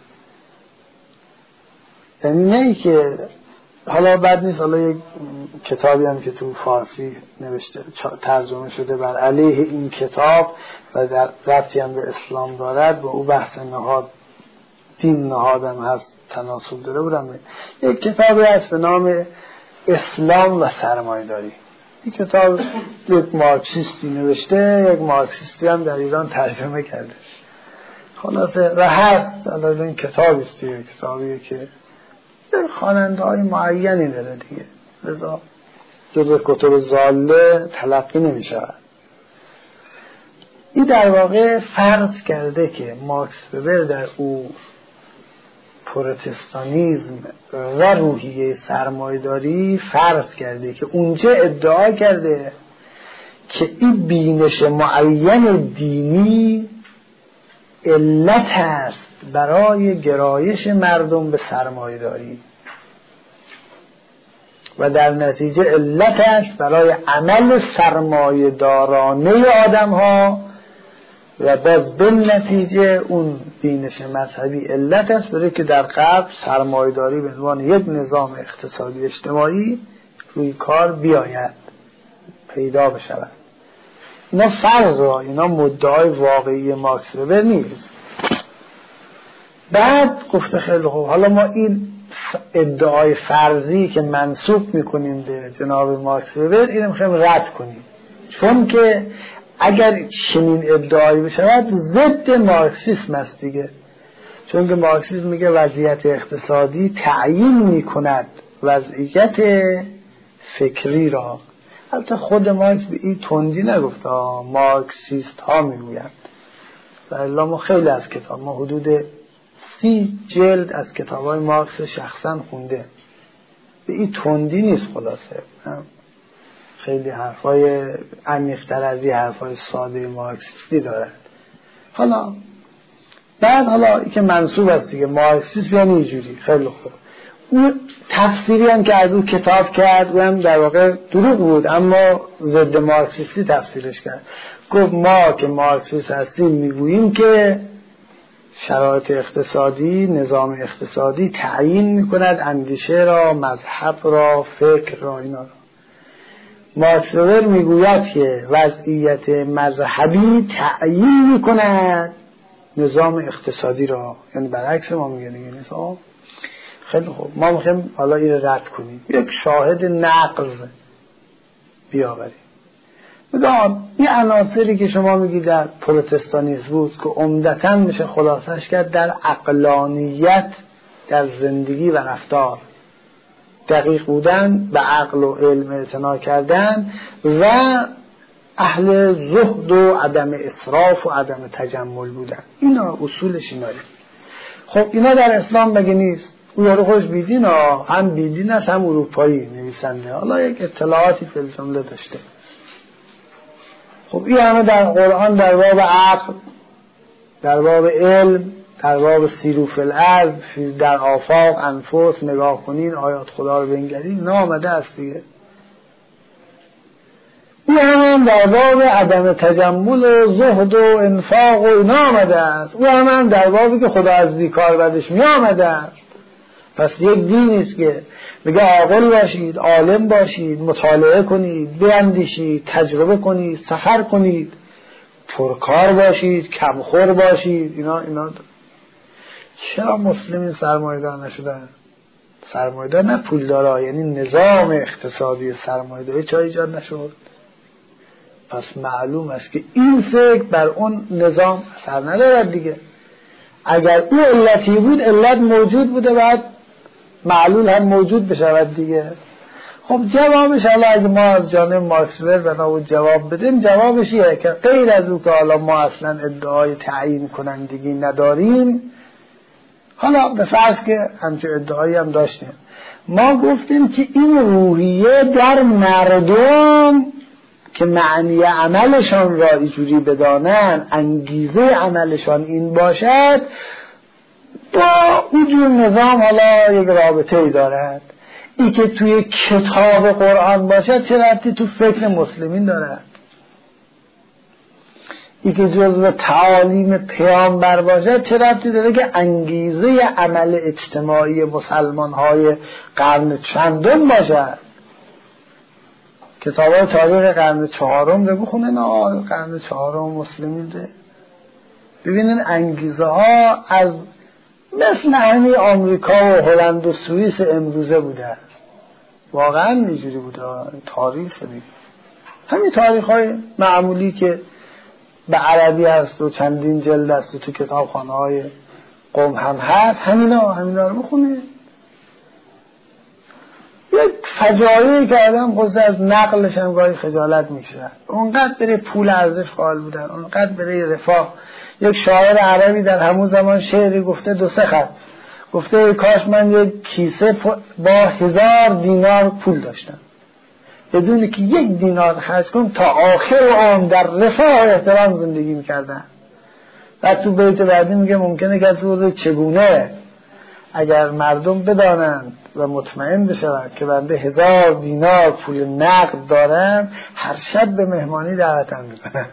یعنی نه که حالا بد نیست، حالا یک کتابی هم که تو فارسی نوشته ترجمه شده بر علیه این کتاب و در ربطی هم به اسلام دارد، با او بحث نهاد، دین نهاد هم هست، تناسب داره بودم. یک کتابی هست به نام اسلام و سرمایه‌داری. این کتاب یک مارکسیستی نوشته، یک مارکسیستی هم در ایران ترجمه کرده. خلاصه و هست الان این کتابیه که خواننده های معینی داره دیگه، لذا جز کتب ضاله تلقی نمی شود. این در واقع فرض کرده که ماکس وبر در او پروتستانیزم و روحیه سرمایه‌داری فرض کرده که اونجا ادعا کرده که این بینش معین دینی علت است برای گرایش مردم به سرمایه‌داری و در نتیجه علت است برای عمل سرمایه‌دارانه آدم ها و باز به نتیجه اون بینش مذهبی علت است برای که در غرب سرمایه‌داری به عنوان یک نظام اقتصادی اجتماعی روی کار بیاید، پیدا بشود. اینا فرض ها، اینا مدعای واقعی ماکس وبر نیست. بعد گفته خیلی خوب، حالا ما این ادعای فرضی که منسوب میکنیم به جناب ماکس وبر اینو میخوایم رد کنیم، چون که اگر چنین ادعایی بشود ضد مارکسیسم است دیگه. چون که مارکسیسم میگه وضعیت اقتصادی تعیین میکند وضعیت فکری را. البته خود مارکس به این تندی نگفته، مارکسیست ها میگویند. والا ما خیلی از کتاب، ما حدود 30 جلد از کتاب های مارکس شخصا خونده، به این تندی نیست. خلاصه خیلی حرفای عمیق‌تر از این حرفای ساده مارکسیستی دارد. حالا بعد حالا این که منسوب است دیگه، مارکسیسم یعنی اینجوری. خیلی خوب، اون تفسیری هم که از اون کتاب کرد هم در واقع دروغ بود، اما ضد مارکسیستی تفسیرش کرد. گفت ما که مارکسیست هستیم میگوییم که شرایط اقتصادی، نظام اقتصادی تعیین میکند اندیشه را، مذهب را، فکر را، اینا را. ماکس وبر میگوید که وضعیت مذهبی تعیین میکند نظام اقتصادی را، یعنی برعکس ما میگه دیگه. نظام خیلی خوب، ما میخوایم حالا این رد کنیم، یک شاهد نقض بیاوریم. میگم این عناصری که شما میگید در پروتستانیسم بود که عمدتاً میشه خلاصش کرد در عقلانیت در زندگی و رفتار، دقیق بودن، به عقل و علم اعتنا کردن و اهل زهد و عدم اسراف و عدم تجمل بودن. اینا اصولش اینایه. خب اینا در اسلام مگه نیست؟ او یارو خوش بیدین ها، هم بیدین است هم اروپایی نویسنده، حالا یک اطلاعاتی فی الجمله داشته. خب این همه در قرآن در باب عقل، در باب علم، در باب سیرو فی الارض، در آفاق انفس نگاه کنین، آیات خدا رو بنگرین، اینا آمده است دیگه. این همه در باب عدم تجمل و زهد و انفاق و اینا آمده است. او همه در بابی که خدا از بیکار بدش می آمده است. پس یک دینی است که بگه عاقل باشید، عالم باشید، مطالعه کنید، بیندیشید، تجربه کنید، سفر کنید، پرکار باشید، کمخور باشید. اینا چرا مسلمین سرمایه‌دار نشدن؟ سرمایه‌دار نه پولدارا، یعنی نظام اقتصادی سرمایه‌داری چرا ایجاد نشد؟ پس معلوم است که این فکر بر اون نظام اثر ندارد دیگه. اگر او علتی بود، علت موجود بوده، بعد معلول هم موجود بشود دیگه. خب جوابش حالا اگه ما از جانب ماکس وبر بنا جواب بدیم، جوابش اینه که غیر از او که حالا ما اصلا ادعای تعیین کنندگی نداریم، حالا به فرض که همچه ادعایی هم داشتیم، ما گفتیم که این روحیه در مردم که معنی عملشان را اینجوری بدانن، انگیزه عملشان این باشد، با اینجور نظام حالا یک رابطه ای دارد. این که توی کتاب قرآن باشد چه ربطی تو فکر مسلمین دارد؟ این که جزو تعالیم پیامبر باشد چه ربطی داره که انگیزه عمل اجتماعی مسلمان های قرن چندم باشد؟ کتاب های تاریخ قرن چهارم رو بخونن، قرن چهارم مسلمین ده ببینن انگیزه ها از مثل همین آمریکا و هلند و سوئیس امروزه بوده. واقعا اینجوری بوده. تاریخ دیگه همین تاریخ های معمولی که به عربی هست و چندین جلد است و تو کتابخانه های قم هم هست، همینا رو بخونه. یک فجایعی که آدم خود از نقلش هم گاهی خجالت میشه. اونقدر برای پول ارزش قائل بودن، اونقدر برای رفاه. یک شاعر عربی در همون زمان شعری گفته 2-3 خط، گفته کاش من یک کیسه با 1000 دینار پول داشتم، بدونی که 1 دینار خرج کنم تا آخر عمر در رفاه و احترام زندگی میکردن. بعد تو بیت بعدی میگه ممکنه که تو چگونه اگر مردم بدانند و مطمئن بشوند که بنده 1000 دینار پول نقد دارم، هر شب به مهمانی دعوتم میکنن.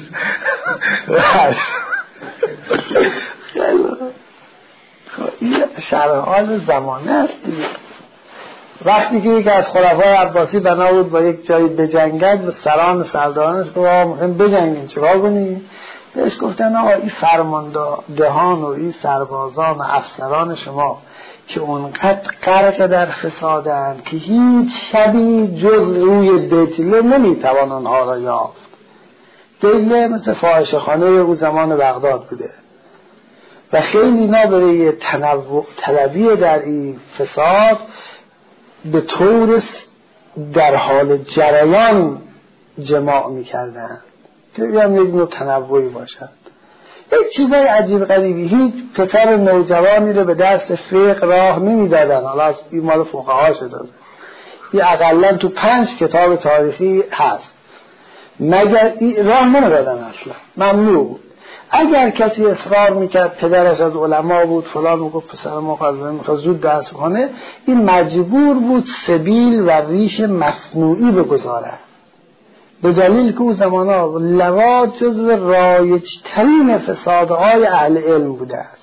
این شرحال زمانه است دیگه. وقتی که یک از خلفای عباسی بنا بود با یک جایی بجنگد، به سران سردارانش گفت میخوایم بجنگیم، چیکار کنیم؟ بهش گفتن آقا این فرماندهان و این سربازان و افسران شما که اونقدر غرق در فسادن که هیچ شبی جز روی دجله نمیتوان آنها را یافت. دجله مثل فاحشه‌خانه او زمان بغداد بوده و خیلی اینا برای تنوع طلبی در این فساد به طور در حال جریان جماع میکردن که هم یک نوع تنوعی باشد. یک چیزای عجیب غریبی، هیچ پسر نوجوانی رو به درس فقه راه نمیدادن. حالا از این مال فقها شده، این اقلا تو 5 کتاب تاریخی هست، مگر راه نمیدادن، اصلا ممنوع بود. اگر کسی اصرار میکرد پدرش از علما بود فلان، میگفت پسر ما میخواد زود درس کنه، این مجبور بود سبیل و ریش مصنوعی بگذاره، به دلیل که او زمانا لواط جزو رایج‌ترین فسادهای اهل علم بوده است.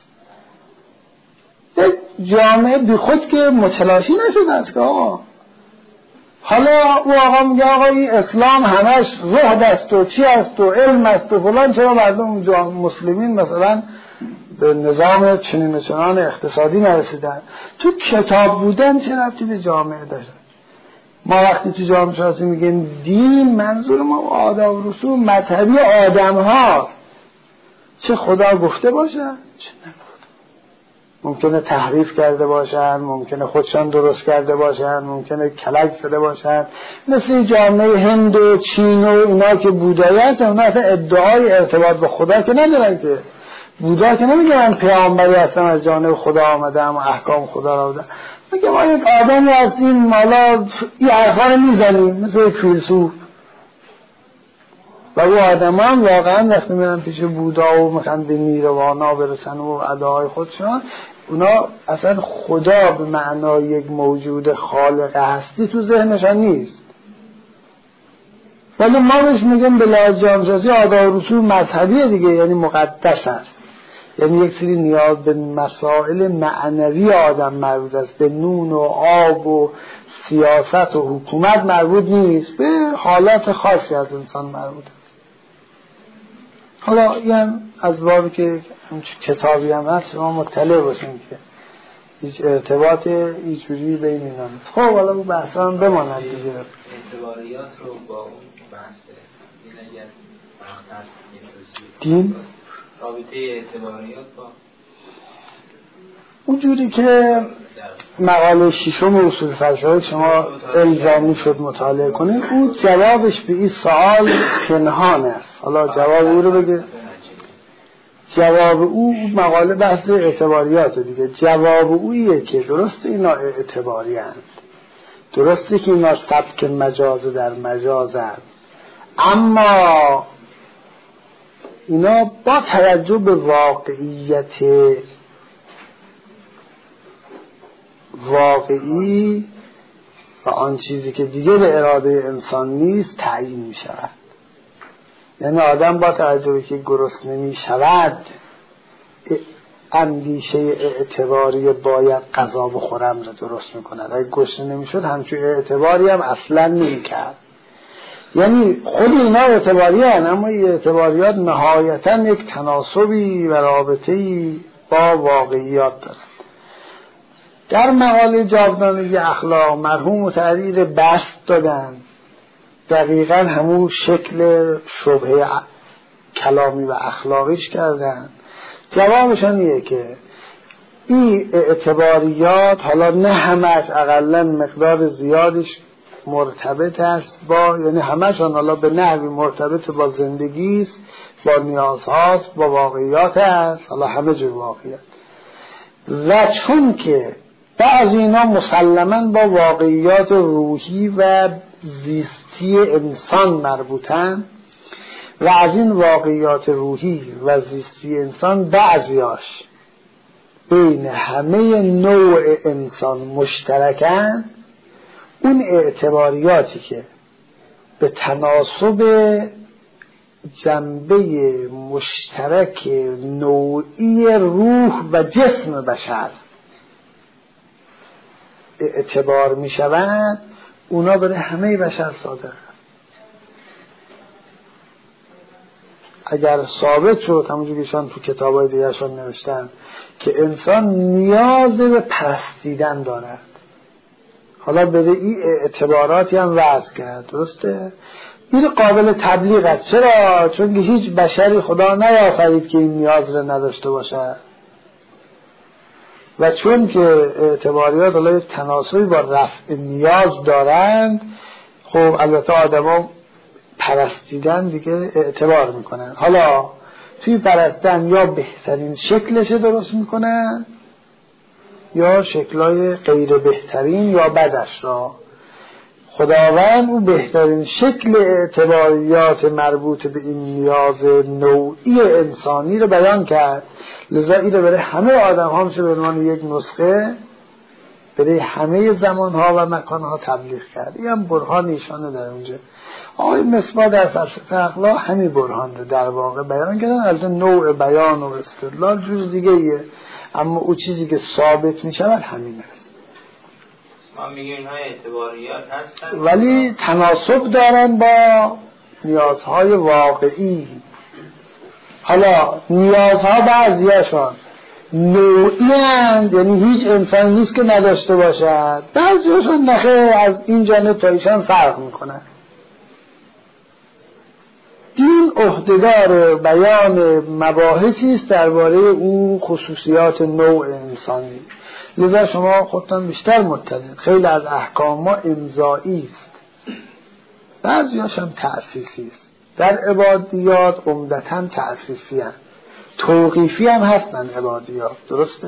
یک جامعه بی خود که متلاشی نشده است که آقا حالا او آقا میگه آقا این اسلام همش زهد است و چی است و علم است و فلان، چرا مردم مسلمین مثلا به نظام چنین و چنان اقتصادی نرسیدن؟ تو کتاب بودن چه ربطی به جامعه داشت؟ ما وقتی تو جامعه شناسی میگیم دین، منظور ما آداب و رسوم مذهبی آدم هاست، چه خدا گفته باشن چه نگفته. ممکنه تحریف کرده باشن، ممکنه خودشان درست کرده باشن، ممکنه کلک شده باشن، مثل جامعه هند و چین و اینا که بودایی هست، اونا اصلا ادعای ارتباط به خدا که ندارن، که بودا که نمیگه من پیامبری هستم از جانب خدا آمدم و احکام خدا را بودم، میگه ما یک آدمی هستیم مالا این حرفا رو میزنیم مثل فیلسوف. و او آدم هم واقعا وقتی میرن پیش بودا و میخوان به نیروانا برسن و ادعای خودشان، اونا اصلا خدا به معنای یک موجود خالق هستی تو ذهنشان نیست. ولی ما بهش میگیم به لحاظ جامعه شناسی آداب و رسوم مذهبی دیگه، یعنی مقدس است، یعنی یک سری نیاز به مسائل معنوی آدم مربوط است، به نون و آب و سیاست و حکومت مربوط نیست، به حالات خاصی از انسان مربوط است. حالا این از بابی که کتابی هم هست شما مطلع باشیم که هیچ ارتباط اینجوری بین اینا نیست. خب حالا اون بحثا هم بماند دیگه. اعتباریات رو با اون بحث دین رابطه اعتباریات با اونجوری که مقاله ششم اصول فلسفه شما الزامی شد مطالعه کنید، اون جوابش به این سوال پنهان است. حالا جواب او رو بگه. جواب او مقاله بحث اعتباریات دیگه. جواب اویه که درست اینا اعتباری هست، درسته که اینا سبک مجاز در مجاز هست، اما اینا با توجه به واقعی و آن چیزی که دیگه به اراده انسان نیست تعیین می شود. یعنی آدم با توجه به که گرسنه می شود اندیشه اعتباری باید غذا بخورم را درست می کند. اگه گرسنه نمی شد همچون اعتباری هم اصلا نمی کرد. یعنی خود اینا اعتباری هستند، اما این اعتباریات نهایتا یک تناسبی و رابطه‌ای با واقعیات دارند. در مقاله جاودانگی اخلاق مرحوم متحریر بسط دادن، دقیقا همون شکل شبهه کلامی و اخلاقیش کردن. جوابشان اینه که این اعتباریات حالا نه همش، اقلا مقدار زیادش مرتبط است با، یعنی همشان حالا به نحوی مرتبط با زندگی است، با نیازهاست، با واقعیات است، حالا همه جو واقعیت. و چون که بعضی اینا مسلماً با واقعیات روحی و زیستی انسان مربوطن و از این واقعیات روحی و زیستی انسان بعضیاش بین همه نوع انسان مشترکن، اون اعتباریاتی که به تناسب جنبه مشترک نوعی روح و جسم بشر اعتبار می شوند، اونا برای همه بشر صادقه. اگر ثابت شد همونجور که شان تو کتابای دیگه شان نوشتن که انسان نیاز به پرستیدن دارد، حالا برای این اعتباراتی هم وضع کرد، درسته؟ این قابل تبلیغ است. چرا؟ چون که هیچ بشری خدا نیافرید که این نیاز رو نداشته باشه، و چون که اعتباریات حالا یک تناسبی با رفع نیاز دارند، خب البته آدما پرستیدن دیگه اعتبار میکنن. حالا توی پرستن یا بهترین شکلش درست میکنن یا شکلای غیر بهترین یا بدش را. خداوند اون بهترین شکل اعتباریات مربوط به این نیاز نوعی انسانی رو بیان کرد، لذا این رو برای همه آدم ها میشه به عنوان یک نسخه برای همه زمان ها و مکان ها تبلیغ کرد. این هم برهان ایشانه در اونجا. آقای مصباح در فلسفه اخلاق همین برهان رو در واقع بیان کردن. از نوع بیان و استدلال جور دیگه ایه، اما اون چیزی که ثابت می شود همین است. ما میگیم اینها اعتباریات هستن ولی تناسب دارن با نیازهای واقعی. حالا نیازها بعضیاشون نوعی هستند، یعنی هیچ انسانی نیست که نداشته باشد، بعضیاشون نخه از این جانب تا ایشان فرق میکنن. دین عهدهدار بیان مباحثی است درباره اون خصوصیات نوع انسانی، لذا شما خودتان بیشتر مطلع. خیلی از احکام ما امضایی است، بعضیاش هم تأسیسی است. در عبادیات عمدتاً تأسیسی هستند، توقیفی هم هستن عبادیات، درسته؟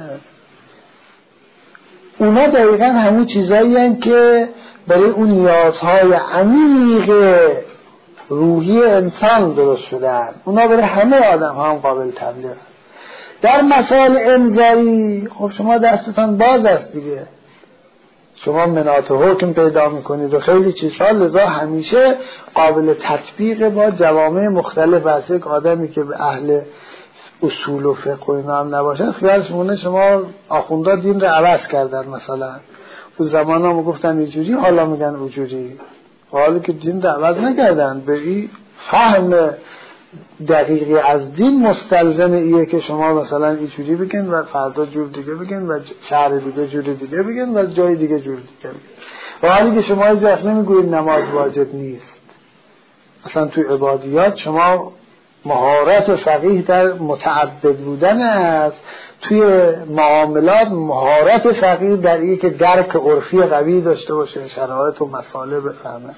اونا دقیقاً همون چیزایی هستند که برای اون نیازهای عمیق روحی انسان درست شدن، اونا برای همه آدم هم قابل تبلیغ. در مسائل امضایی خب شما دستتان باز است دیگه، شما مناط حکم پیدا میکنید و خیلی چیزها، لذا همیشه قابل تطبیق با جوامع مختلف است. یک آدمی که به اهل اصول و فقه و اینا هم نباشن خیالش مونه شما آخوندا دین رو عوض کردن، مثلا اون زمان هم گفتن اینجوری حالا میگن اونجوری، حالا که دین رو عوض نکردن. به این فهم دقیقی از دین مستلزم ایه که شما مثلا اینجوری بگین و فردا جور دیگه بگین و شهر دیگه جور دیگه بگین و جای دیگه جور دیگه بگین. و حالی که شما از وقت نمیگوید نماز واجب نیست، اصلا توی عبادیات شما مهارت فقیه در متعبد بودن است، توی معاملات مهارت فقیه در این که درک عرفی قوی داشته باشه، شرایط و مسائل بفهمه.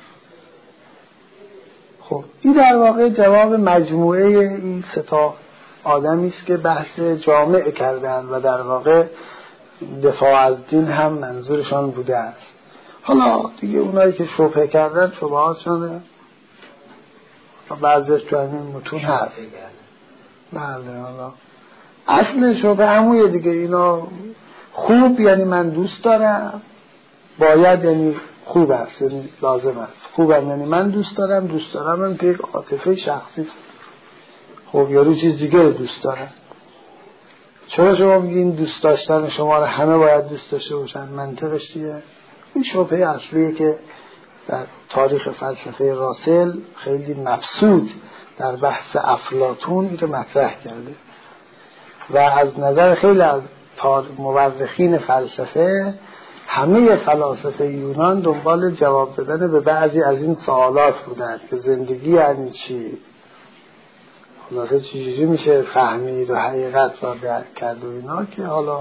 خب این در واقع جواب مجموعه این سه تا آدمی است که بحث جامع کردن و در واقع دفاع از دین هم منظورشان بوده است. حالا دیگه اونایی که شبهه کردن شبهاتشونه، بعضیش تو همین متون هست. بله حالا اصل شبه همویه دیگه. اینا خوب یعنی من دوست دارم، باید یعنی خوب است، یعنی لازم است. خوبم یعنی من دوست دارم، دوست دارم هم که یک عاطفه شخصی است. خب یارو چیز دیگه رو دوست دارم. چرا شما میگین دوست داشتن شما رو همه باید دوست داشته باشن؟ منطقش چیه؟ این شبهه اصلیه که در تاریخ فلسفه راسل خیلی مبسوط در بحث افلاطون این رو مطرح کرده و از نظر خیلی از مورخین فلسفه همه فلاسفه یونان دنبال جواب دادن به بعضی از این سوالات بودند که زندگی یعنی چی، خلاصه چجوری میشه فهمید و حقیقت را درک کرد و اینا، که حالا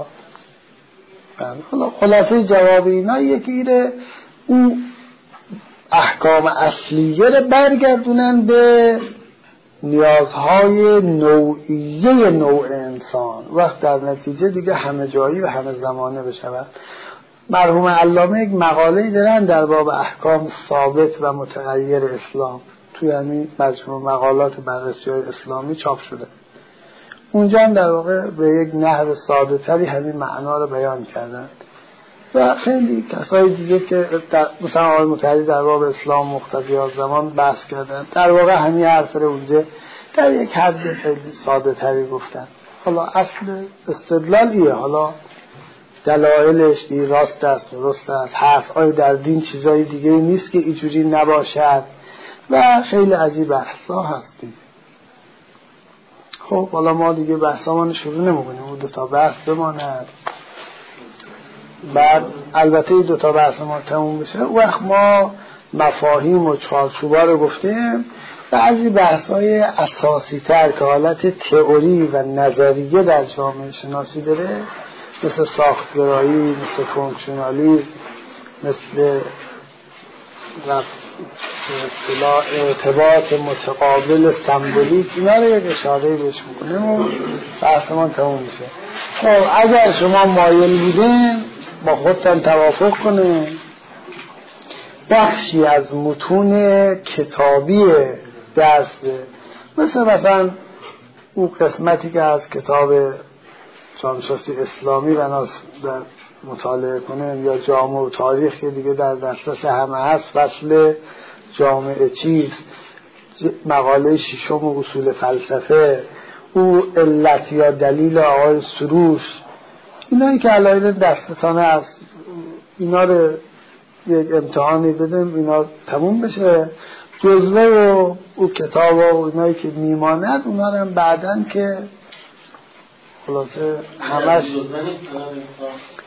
خلاصه جواب اینا یکی اون احکام اصلیه رو برگردونن به نیازهای نوعیه نوع انسان، وقت در نتیجه دیگه همه جایی و همه زمانه بشود. مرحوم علامه یک مقاله‌ای دارن در باب احکام ثابت و متغیر اسلام، توی همین مجموع مقالات بررسی‌های اسلامی چاپ شده. اونجا هم در واقع به یک نحو ساده تری همین معنا رو بیان کردن و خیلی کسای دیگه که مثلا آقای مطهری در باب اسلام مقتضیات زمان بحث کردن، در واقع همین حرف رو اونجا در یک حد خیلی ساده تری گفتن. حالا اصل استدلالیه، حالا دلایلش این راست است درست است هست، آیا در دین چیزای دیگه نیست که اینجوری نباشد و خیلی عجیب بحثا هستی. خب حالا ما دیگه بحثامون شروع نمی‌کنیم، اون دو تا بحث بماند، بعد البته دو تا بحث ما تموم بشه وقت ما مفاهیم و چارچوبا رو گفتیم. بعضی بحث‌های اساسی تر که حالت تئوری و نظریه در جامعه شناسی داره، مثل ساختگرایی، مثل فونکشنالیسم، مثل ارتباط متقابل سمبولیک، اینا رو یک اشاره بهش میکنیم و بحثمان تموم میشه. خب اگر شما مایل بودین با خودتان توافق کنه بخشی از متون کتابی درس، مثلا اون قسمتی که از کتاب جامعه‌شناسی اسلامی و ناس در مطالعه کنیم یا جامعه و تاریخ که دیگه در دسترس همه هست، فصل جامعه چیست، مقاله ششم اصول فلسفه، او علت یا دلیل آقای سروش، اینایی که علایل دستتانه هست اینا رو یک امتحانی بدیم اینا تموم بشه، جزوه و او کتاب و اونایی که میماند اونا رو هم بعدن که خلاصه همش